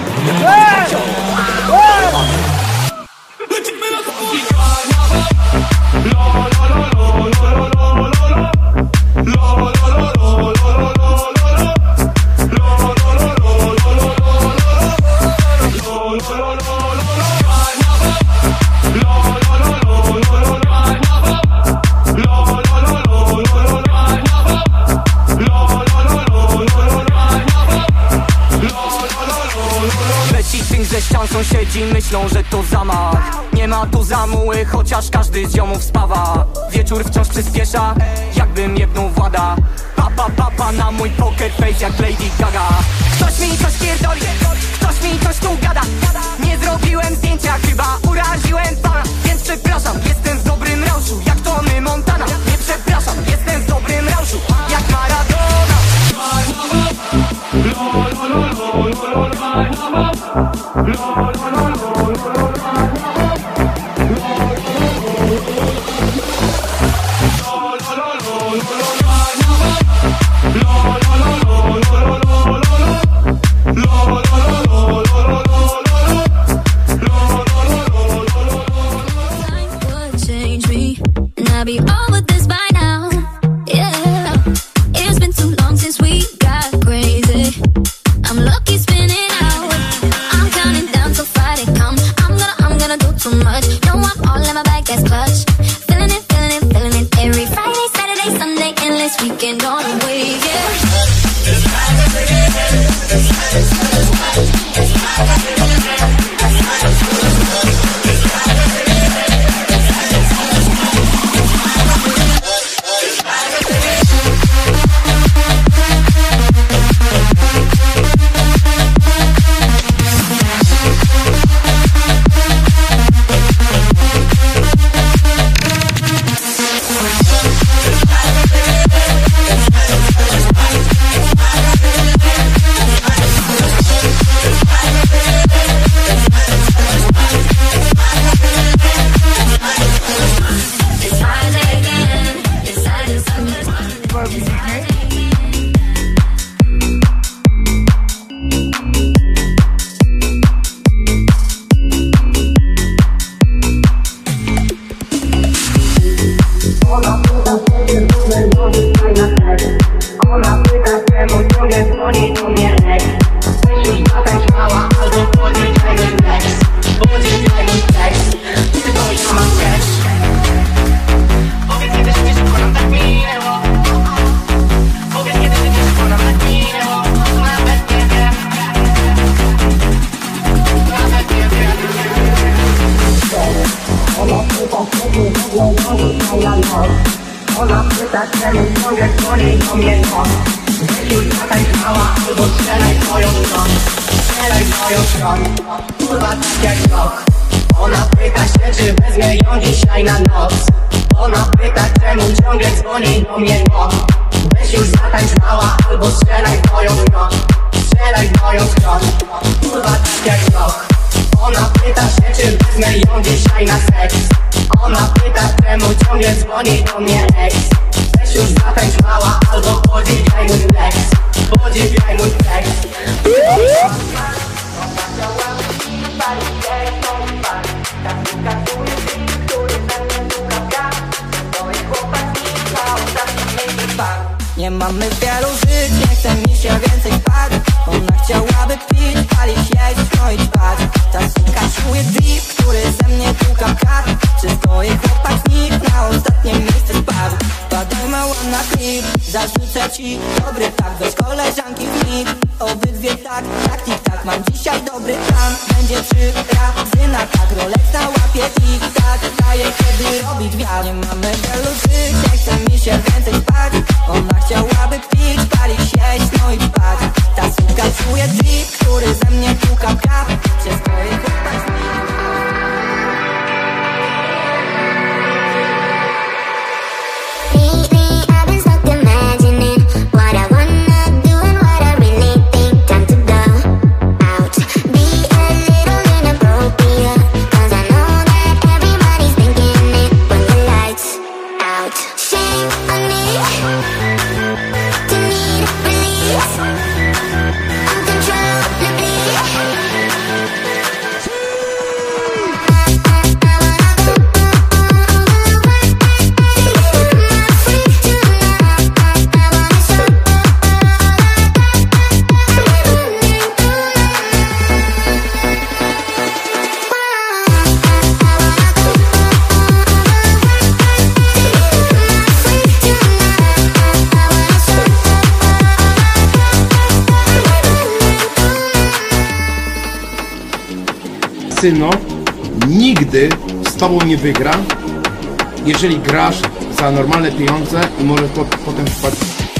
Lecimy na polski karnawał. Lo, lo, lo, lo, lo, lo, lo, lo. Lo, lo, lo, lo, lo, lo, lo, lo. Lo, lo, lo, lo, lo, lo, lo, lo. Lo, lo, lo, lo, lo, lo. Karnawał. Lo, lo, lo, lo, lo, lo, lo. sąsiedzi myślą, że to zamach. Nie ma tu zamuły, chociaż każdy z ziomów spawa. Wieczór wciąż przyspiesza, jakbym jebnął Włada. Papa, papa na mój poker face jak Lady Gaga. Ktoś mi coś pierdoli, ktoś mi coś tu gada. Nie zrobiłem zdjęcia, chyba uraziłem pana. Więc przepraszam, jestem w dobrym rauszu, jak Tony Montana. Nie przepraszam, jestem w dobrym rauszu, jak Maradona. I'll be over this by now. Yeah, it's been too long since we got crazy. I'm lucky spinning out. I'm counting down till Friday come. I'm gonna, I'm gonna do too much. No, I'm all in my bag, that's clutch. Feeling it, feeling it, feeling it. Every Friday, Saturday, Sunday, endless weekend on the way. Yeah. Ona pyta, czemu ciągle dzwoni do mnie on. Weź już zatańczała, albo strzelaj w moją stronę. Strzelaj w moją stronę, kurwa tak jak rok. Ona pyta się, czy wezmę ją dzisiaj na noc. Ona pyta, czemu ciągle dzwoni do mnie on. Weź już zatańczała, albo strzelaj w moją stronę. Strzelaj w moją stronę, kurwa tak jak rok. Ona pyta się, czy wezmę ją dzisiaj na seks. Ona pyta, czemu ciągle dzwoni do mnie ex. Weź już zatańcz mała, albo podziwiaj mój flex. Podziwiaj mój flex. Nie mamy wielu żyć, nie chce mi się więcej spać. Ona chciałaby pić, palić, jeść, no i spać. Ta suka czuje drip, który ze mnie puka kat. Wszystko jej chłopak znikł, na ostatnie miejsce spadł. Padaj mała na klip, zarzucę ci dobry tak, bez koleżanki w nich. Obydwie tak, tak, tik tak, mam dzisiaj dobry plan. Będzie trzy razy na tak, Rolex na łapie tik tak. Daję kiedy robi gwiazd. Nie mamy wielu żyć, nie chce mi się więcej spać. Ona chciałaby pić, palić, jeść, no i spać. Ta suka czuje drip, który ze mnie puka kap. Wszystko jej chłopak znikł. To need, believe kasyno nigdy z tobą nie wygra, jeżeli grasz za normalne pieniądze i możesz po, potem wpaść.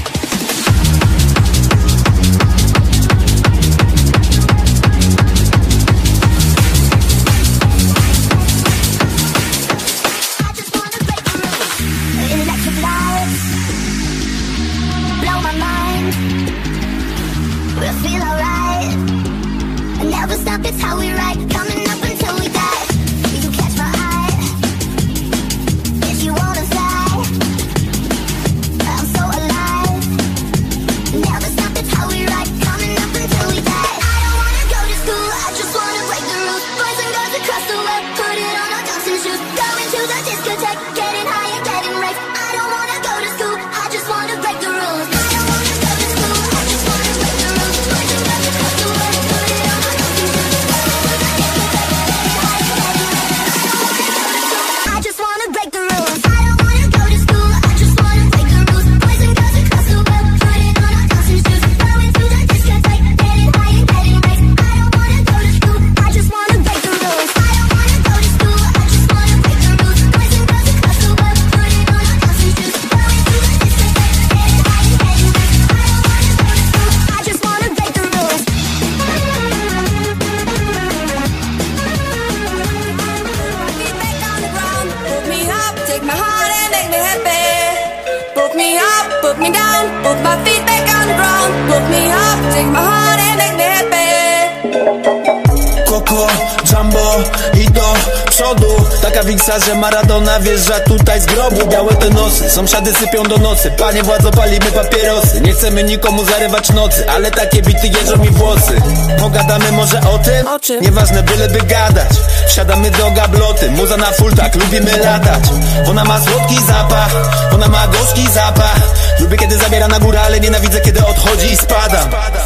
Że Maradona wjeżdża tutaj z grobu. Białe te nosy, sąsiady sypią do nocy. Panie władzo, palimy papierosy. Nie chcemy nikomu zarywać nocy, ale takie bity jeżą mi włosy. Pogadamy może o tym? O czym? Nieważne, byleby gadać. Wsiadamy do gabloty, muza na full tak, lubimy latać. Ona ma słodki zapach, ona ma gorzki zapach. Lubię kiedy zabiera na górę, ale nienawidzę kiedy odchodzi i spadam.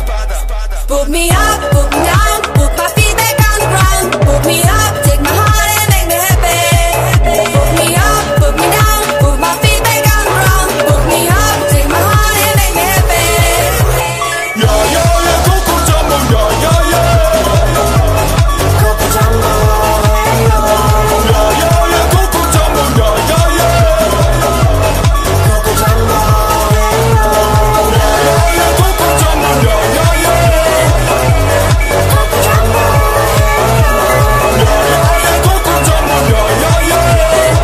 Put me up, put me down, put my feet back on the ground. Put me up, take my heart and make me happy. Put me up, put me down, put my feet back on the ground. Put me up, take my heart and make me happy. Yeah, yeah, yeah, Coco Jumbo, yeah, yeah, yeah. Coco Jumbo, yeah, yeah, yeah, Coco Jumbo, yeah, yeah, yeah. Coco Jumbo, yeah, yeah, yeah, Coco Jumbo, yeah, yeah, yeah. Coco Jumbo, yeah, yeah, yeah, Coco Jumbo, yeah, yeah, yeah.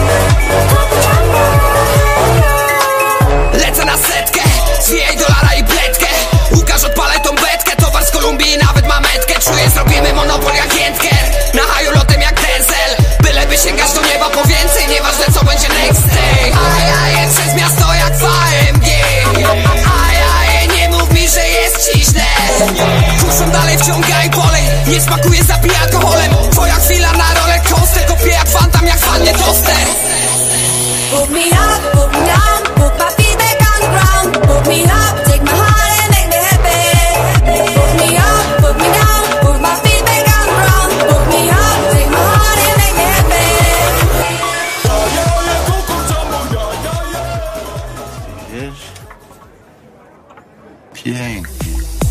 Lecę na setkę, zwijaj dolara i pletkę. Łukasz, odpalaj tą betkę. Towar z Kolumbii, nawet ma metkę. Czuję, zrobimy monopol jak Jędker. Na haju lotem jak Denzel. Byleby sięgasz do nieba po więcej. Nieważne co będzie next day. Ajaje, przez miasto jak w A M G. Ajaje, nie mów mi, że jest ci źle. Kuszą dalej, wciągaj polej. Nie smakuje, zapij alkoholem. Twoja chwila na roller coaster. Kopię jak fantam, jak fannie toster. Put me up, put me down, put my feet back on the ground. Put me up, take my heart and make me happy. Put me up, put me down, put my feet back on the ground. Put me up, take my heart and make me happy. Wiesz? Pięknie.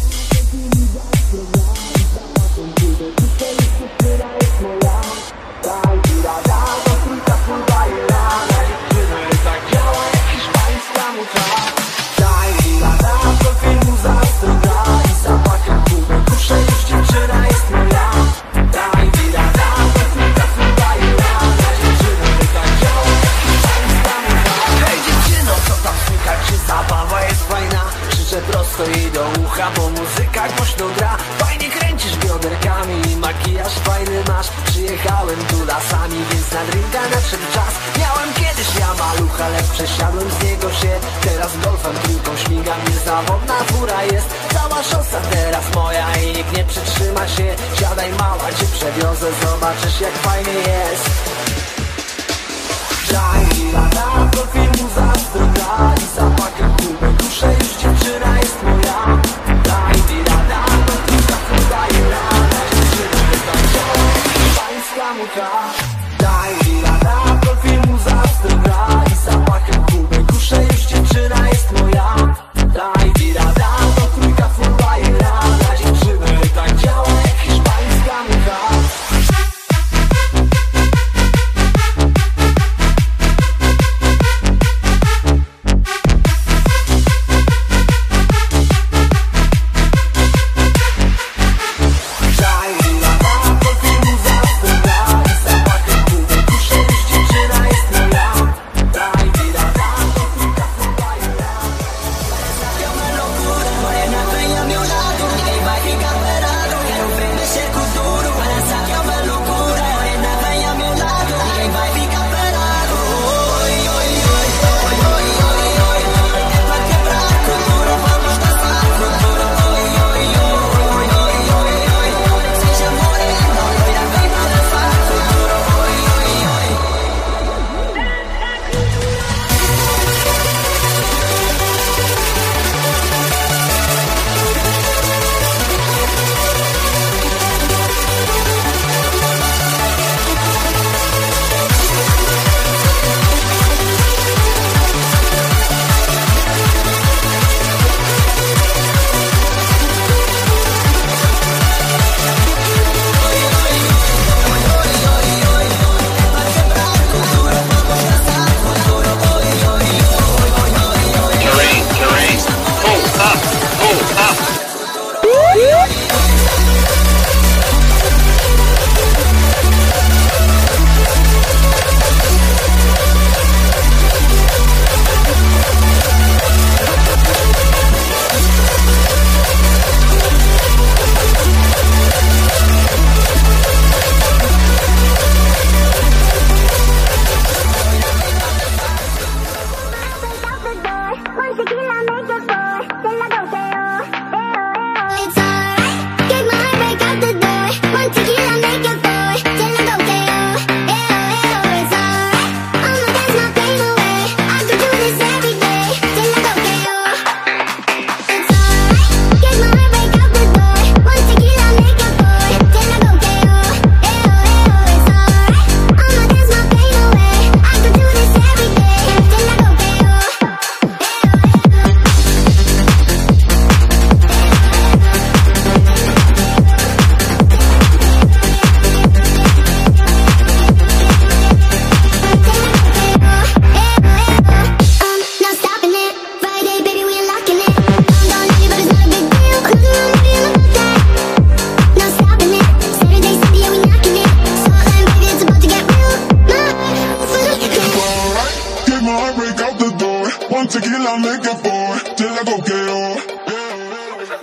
Prosto i do ucha, bo muzyka głośno gra. Fajnie kręcisz bioderkami i makijaż fajny masz. Przyjechałem tu lasami, więc na drinka nadszedł czas. Miałem kiedyś ja malucha, lecz przesiadłem z niego się. Teraz golfem trójką śmigam, niezawodna fura jest. Cała szosa teraz moja i nikt nie przytrzyma się. Siadaj mała, cię przewiozę, zobaczysz jak fajnie jest. Daj mi lata, profil mu zazdroga i zapakiem tubę duszę, już dziewczyna jest moja. Daj mi lata, profilka daje rada, dziewczyna wytańczona, hiszpańska mucha. Daj mi lata, profil mu zazdroga i zapakiem tubę duszę, już dziewczyna jest moja. Daj mi lata, to trójka daje rada, dziewczyna wytańczona, jak hiszpańska mucha.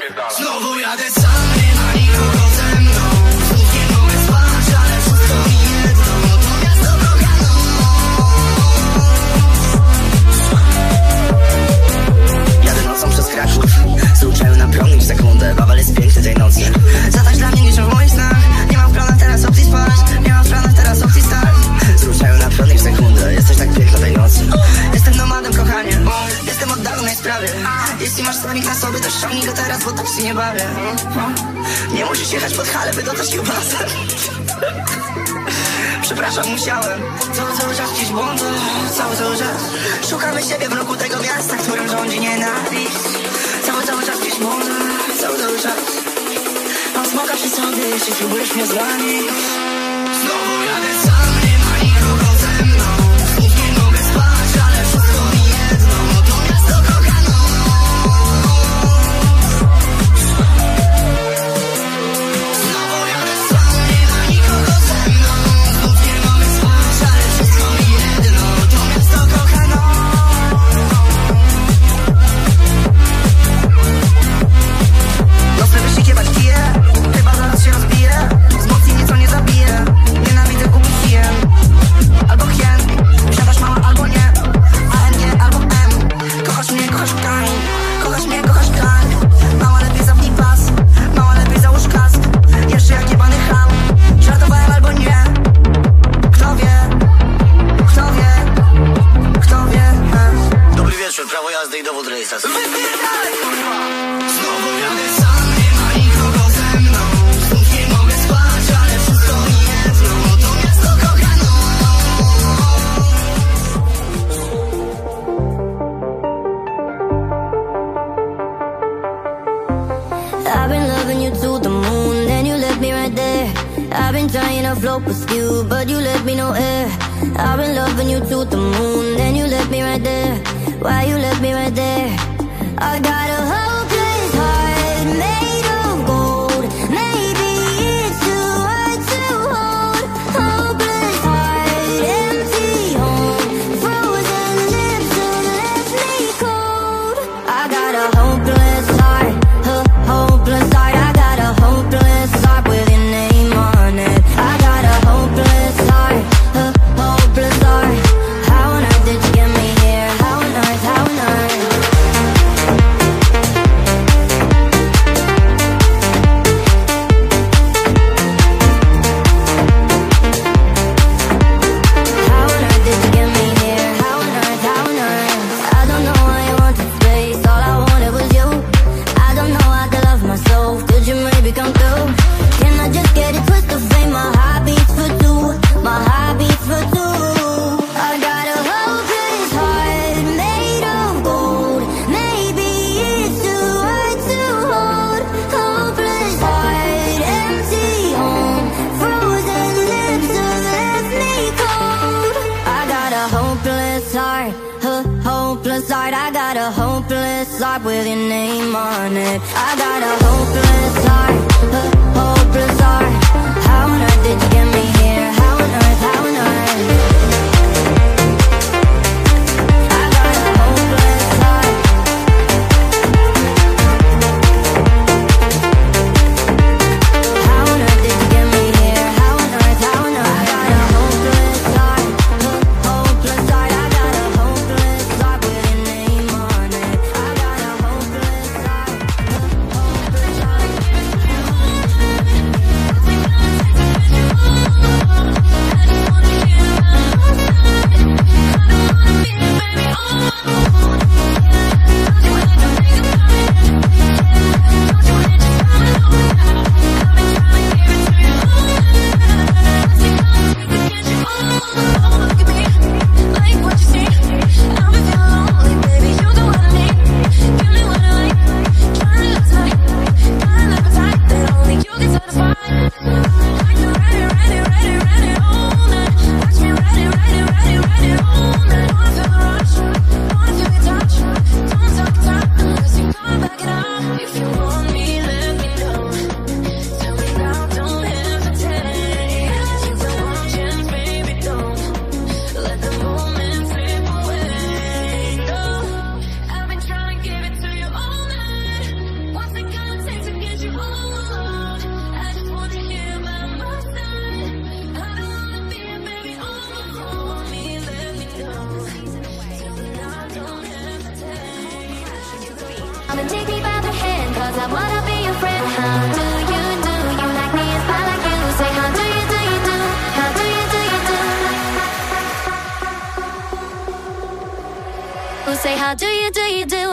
napierdala. Znowu jadę sam, nie ma nikogo ze mną. Znów nie mogę spać, ale wszystko mi jedno. To miasto kochano. Jadę nocą przez Kraków, zrzucają na prąd w sekundę. Wawel jest piękny tej nocy. Zatań dla mnie niż w moich snach. Nie mam w planach teraz opcji spać. Nie mam w planach teraz opcji stać. Zrzucają na prąd w sekundę. Jesteś tak piękna tej nocy. Jestem nomadem, kochanie. Jestem oddalonej sprawie. Jeśli masz stanik na sobie, to ściągnij go teraz, bo tak się nie bawię. Nie musisz jechać pod halę, by dostać kiełbasę. Przepraszam, musiałem. Cały, cały czas gdzieś błądzę. Cały, cały czas szukamy siebie w roku tego miasta, którym rządzi nienawiść. Cały, cały czas gdzieś błądzę. Cały, cały czas mam smoka przy sobie, jeśli próbujesz mnie zranić. Znowu jadę sam, nie ma nikogo ze mną. Znów nie mogę spać, ale wszystko mi jedno. To miasto kochano. Znowu jadę sam, nie ma nikogo ze mną. Znów nie mogę spać, ale wszystko mi jedno. To miasto kochano. Nocne wyścigi jebać kije. Chyba zaraz się rozbije. Wzmocni nieco nie zabije. Nienawidzę kupić kijem. Albo hien. Wsiadasz mała albo nie. A N G albo M. Kochasz mnie, kochasz kań. Kochasz mnie, kochasz kań. Mała lepiej zapnij pas. Mała lepiej załóż kask. Jeszcze jak jebany ham. Żartowałem albo nie. Kto wie? Kto wie? Kto wie? E. Dobry wieczór, prawo jazdy i dowód rejestracyjny. Znowu jadę sam, nie ma nikogo ze mną. Znów nie mogę spać, ale wszystko mi jedno. To miasto kochano. I've been loving you to the moon, then you left me right there. I've been trying to float with you, but you left me no air. I've been loving you to the moon, then you left me right there. Why you left me right there? I got a hopeless heart made of gold. Maybe it's too hard to hold. Hopeless heart, empty home. Frozen lips that left me cold. I got a hopeless heart, a hopeless heart. I got a hopeless heart with your name on it. I got a hopeless heart, a hopeless heart. How on earth did you get me here? How on earth, how on earth? How on earth did you get me here? How on earth, how on earth? I don't know why you wanted space. All I wanted was you. I don't know how to love myself. Could you maybe come through? Can I just get it twisted? Fame, my heart beats for two. My heart beats for two. I got a hopeless heart made of gold. Maybe it's too hard to hold. Hopeless heart, empty home. Frozen lips that left me cold. I got a hopeless heart, a hopeless heart. I got a hopeless heart with your name on it. I got a hopeless heart, a hopeless heart. How on earth did you get me here? How on earth, how on earth? I got a hopeless heart. How on earth did you get me here? How on earth, how on earth? I got a hopeless heart, a hopeless heart. I got a hopeless heart with your name on it. I got a hopeless heart, a hopeless heart. Come and take me by the hand, cause I wanna be your friend. How do you do? You like me if I like you. Say how do you do you do? How do you do you do? Say how do you do you do?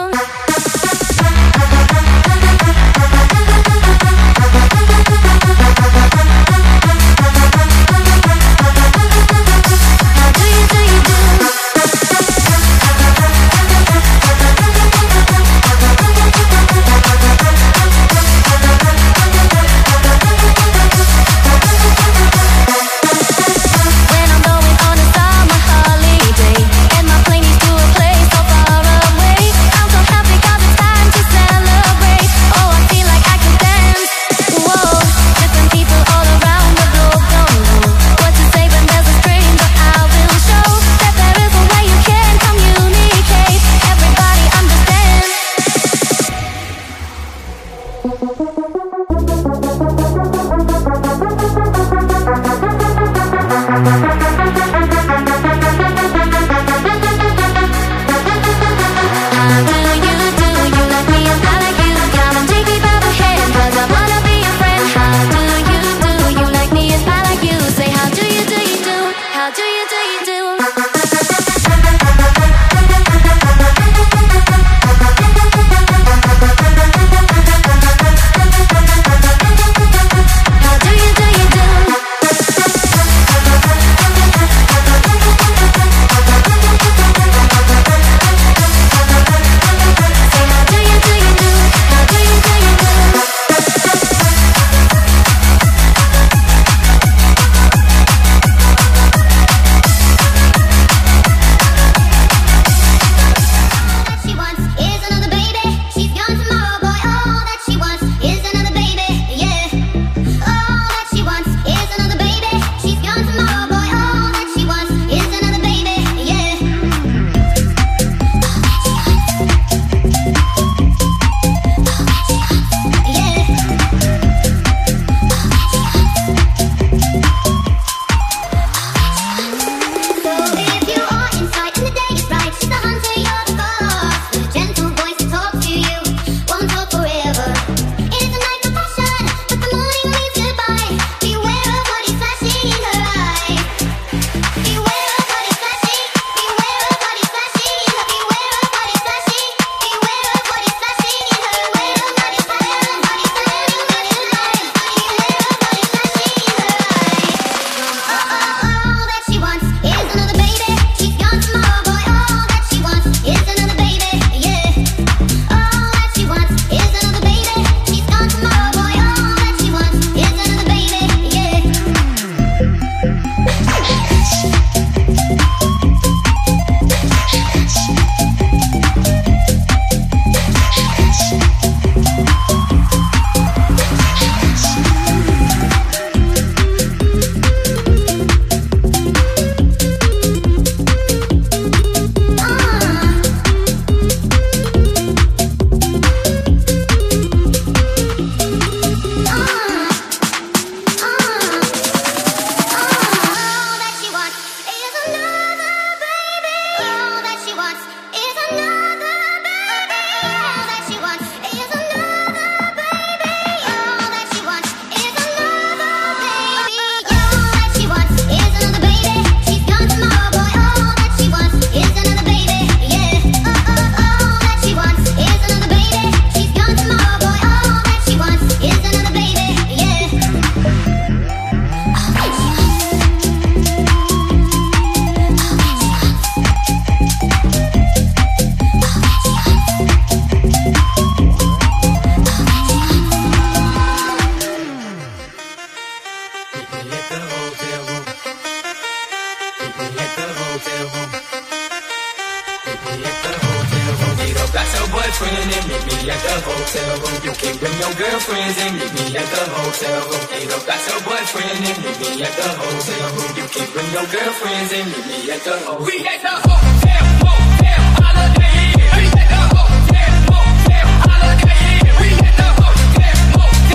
boyfriend and meet me at the hotel room. You can bring your girlfriends and meet me at the hotel room. Ain't got your boyfriend and meet me at the hotel room. You can bring your girlfriends and meet me at the hotel. We at the hotel, hotel, holiday. We at the hotel, hotel, holiday. We at the hotel, hotel.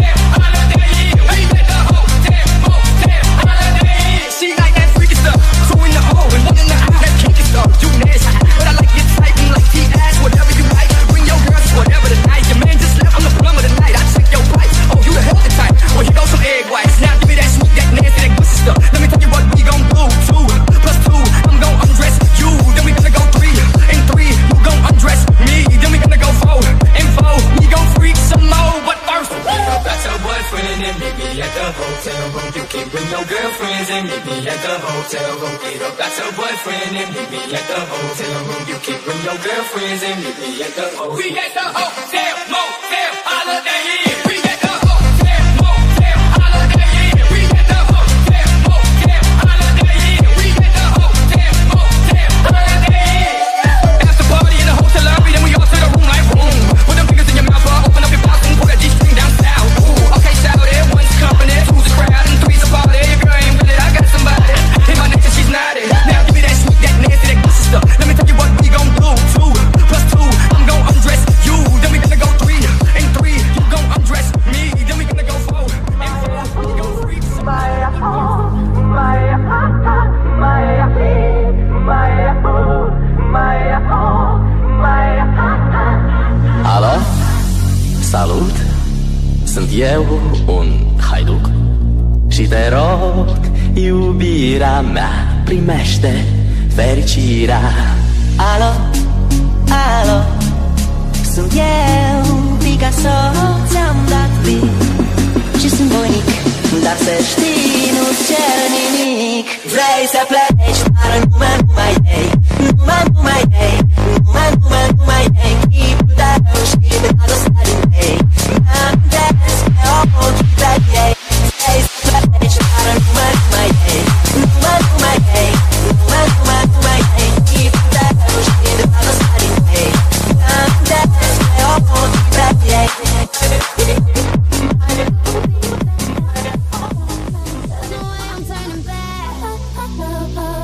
room. You can bring your girlfriends and meet me at the hotel room. Eight o'clock, your boyfriend and meet me at the hotel room. You can bring your girlfriends and meet me at the hotel. We at the hotel, motel, holiday inn. We at the hotel, motel, holiday inn. We at the hotel, motel, holiday inn. We at the hotel, motel, holiday inn. After party in the hotel lobby, then we all to the room like boom. Put them fingers in your mouth, uh, open up your mouth and pour that G-string down south. Ooh, okay, shout it, one's company, two's a crowd, and three's a party. Your girl ain't with it, I got somebody. In my nature, she's not it. Now give me that sweet, that nasty, that good stuff. Let me tell you what we gon' do. Two plus two, I'm gon' undress you. Then we gonna go three and three. You gon' undress me. Then we gonna go four and four. We go three. My heart, my heart, my heart, my heart, my heart, my heart. Alo? Salut! Sunt eu, un haiduc, și te rog, iubirea mea, primește fericirea. Alo, alo, sunt eu, Picasso, ți-am dat vin și sunt voinic, dar să știi, nu-ți cer nimic. Vrei să pleci, dar numai, numai ei, numai, numai ei, numai, numai, numai ei, chipul tău și pe dragostea din ei. Mi-amintesc pe ochii tăi ei. Vrei să pleci, dar numai, numai ei, numai, numai ei, numai, numai, numai ei, chipul tău și pe dragostea din ei. Mi-amintesc pe ochii tăi ei. I'm turning back.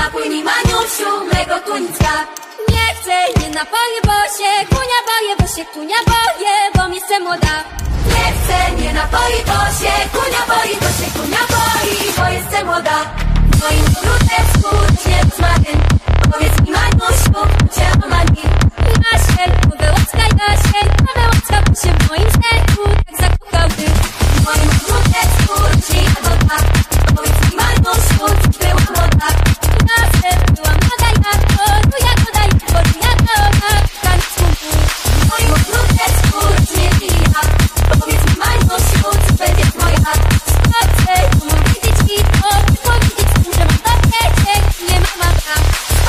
napłyni Maniusiu mego tunicka. Nie chcę, nie napoję, bo się kunia boję, bo się kunia boję, bo jestem młoda. Nie chcę, nie napoi, bo się kunia boi, bo się kunia boi, bo jestem młoda. W moim ogródeczku rośnie rozmaryn. Powiedz mi Maniusiu, cię omani. Jasiel, Pawełocka, Jasiel, Pawełocka, bo się w moim sercu tak zakochał ty. W moim ogródeczku rośnie jagoda. Powiedz mi Maniusiu, czy była młoda. Jasiel, była młoda jak to, tu jagoda, jak to, tu jagoda, taniec kumpu. W moim ogródeczku rośnie lila. Powiedz mi Maniusiu, czy będzie moja. Sprawdzę, bo mam widzieć i to, tylko widzieć, że mam dobre, nie ma mama.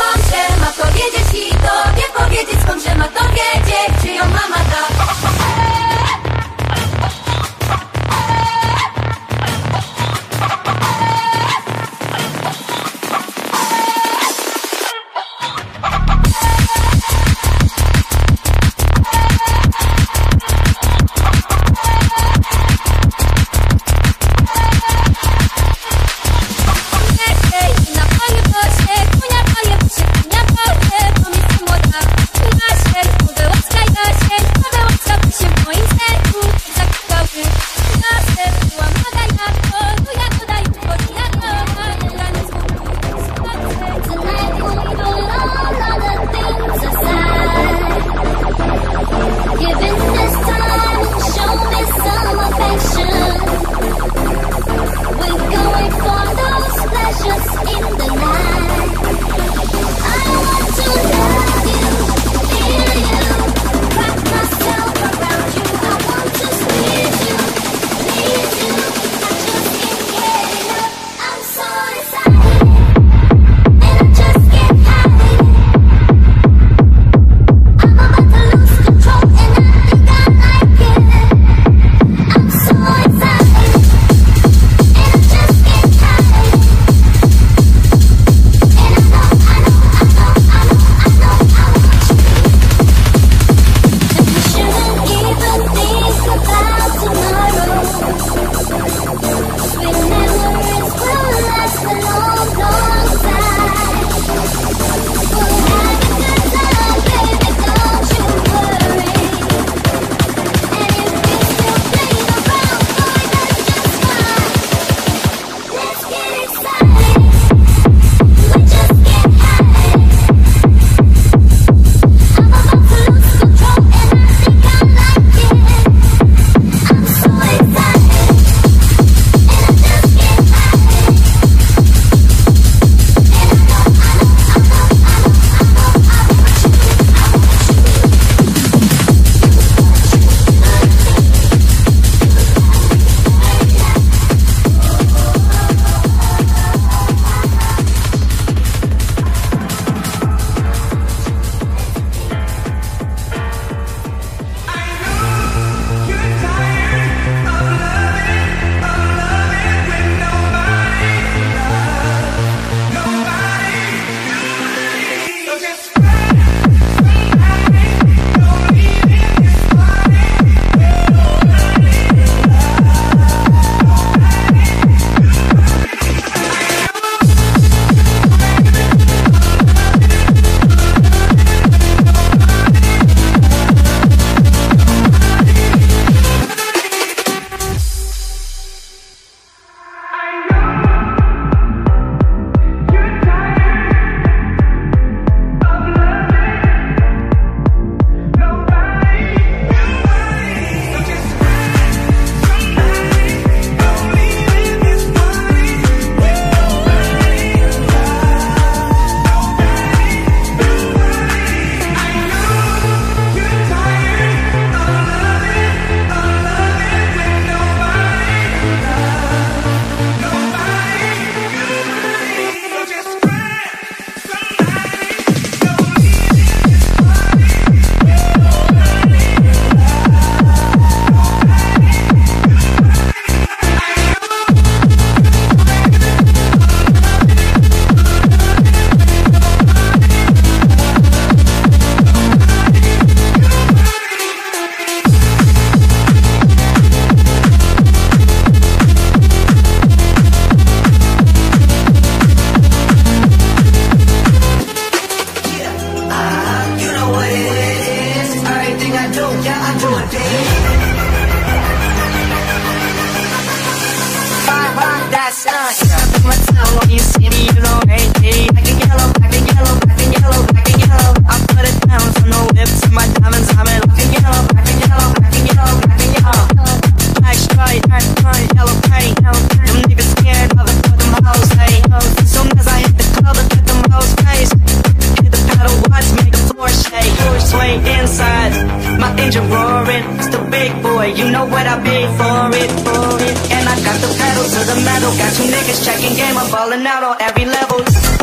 Got my tail on you, city, you don't hate me. Black and yellow, black and yellow, black and yellow, black and yellow. I put it down for no whips and my diamonds, I'm in black and yellow, black and yellow, black and yellow, black and yellow. Black stripe, black stripe, yellow paint. Them niggas scared of it, put them hoes, hey. Soon as I hit the club, I get them hoes face. Hit the pedal, watch, make the floor shake. Sway inside, my engine roaring. It's the big boy, you know what I paid for it, for it. And I got the pedal to the metal. Got two niggas checking game, I'm ballin' out on every level.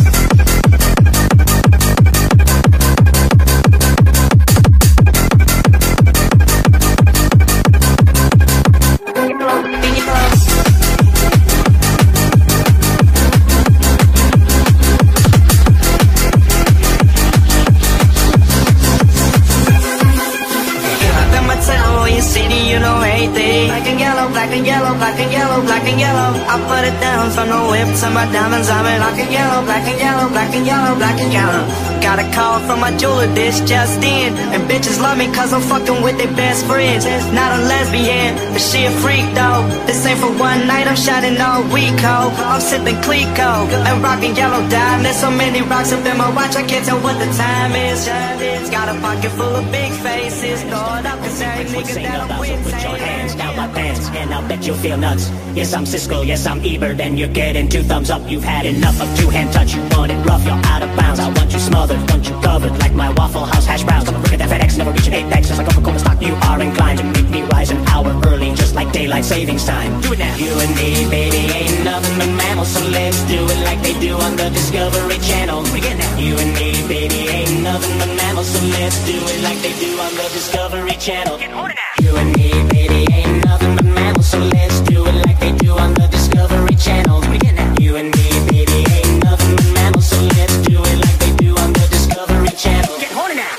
Black and yellow, black and yellow, black and yellow. I put it down for no whips and my diamonds, I'm in black and yellow, black and yellow, black and yellow, black and yellow. Got a call from my jeweler, this just in. And bitches love me cause I'm fucking with their best friends. Not a lesbian, but she a freak though. This ain't for one night, I'm shining all week, ho. I'm sipping Clico and rocking yellow diamonds. So many rocks up in my watch, I can't tell what the time is. Got a pocket full of big faces. Throw it up cause every nigga that I'm with. Put your hands down my pants and I'll bet you'll feel nuts. Yes, I'm Siskel, yes, I'm Ebert, and you're getting two thumbs up. You've had enough of two-hand touch, you want it rough, you're out of bounds. I want you smothered, want you covered, like my Waffle House hash browns. Come and look at that FedEx, never reach an apex. Just like Coca-Cola stock, you are inclined to make me rise an hour early, just like daylight savings time. Do it now. You and me, baby, ain't nothing but mammals, so let's do it like they do on the Discovery Channel. Begin now. You and me, baby, ain't nothing but mammals, so let's do it like they do on the Discovery Channel. Get on it now. You and me, baby, ain't nothing but mammals, so let's do it like they do on the Discovery Channel. Begin now. You and me, baby, ain't nothing but mammals, so let's do it like they do on the Discovery Channel. Get horny now.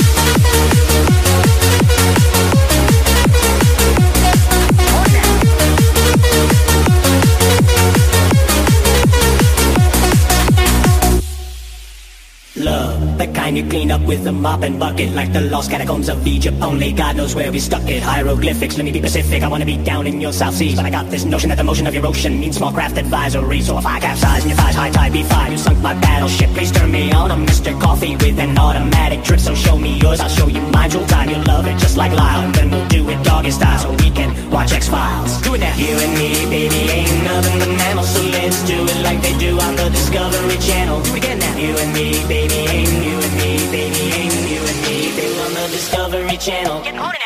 Love, the kind you clean up with a mop and bucket, like the lost catacombs of Egypt. Only God knows where we stuck it. Hieroglyphics, let me be Pacific. I wanna be down in your South Seas, but I got this notion that the motion of your ocean means small craft advisory. So if I capsize in your thighs, high tide be fine. You sunk my battleship, please turn me on. I'm Mister Coffee with an automatic drip, so show me yours, I'll show you mine. You'll time, you'll love it just like Lyle, and then we'll do it doggy style, so we can watch X-Files. Do it now. You and me, baby, ain't nothing but mammals, so let's do it like they do on the Discovery Channel. Do it again now. You and me, baby, ain't you and me, baby, ain't you and me, they on the Discovery Channel. Get on it now.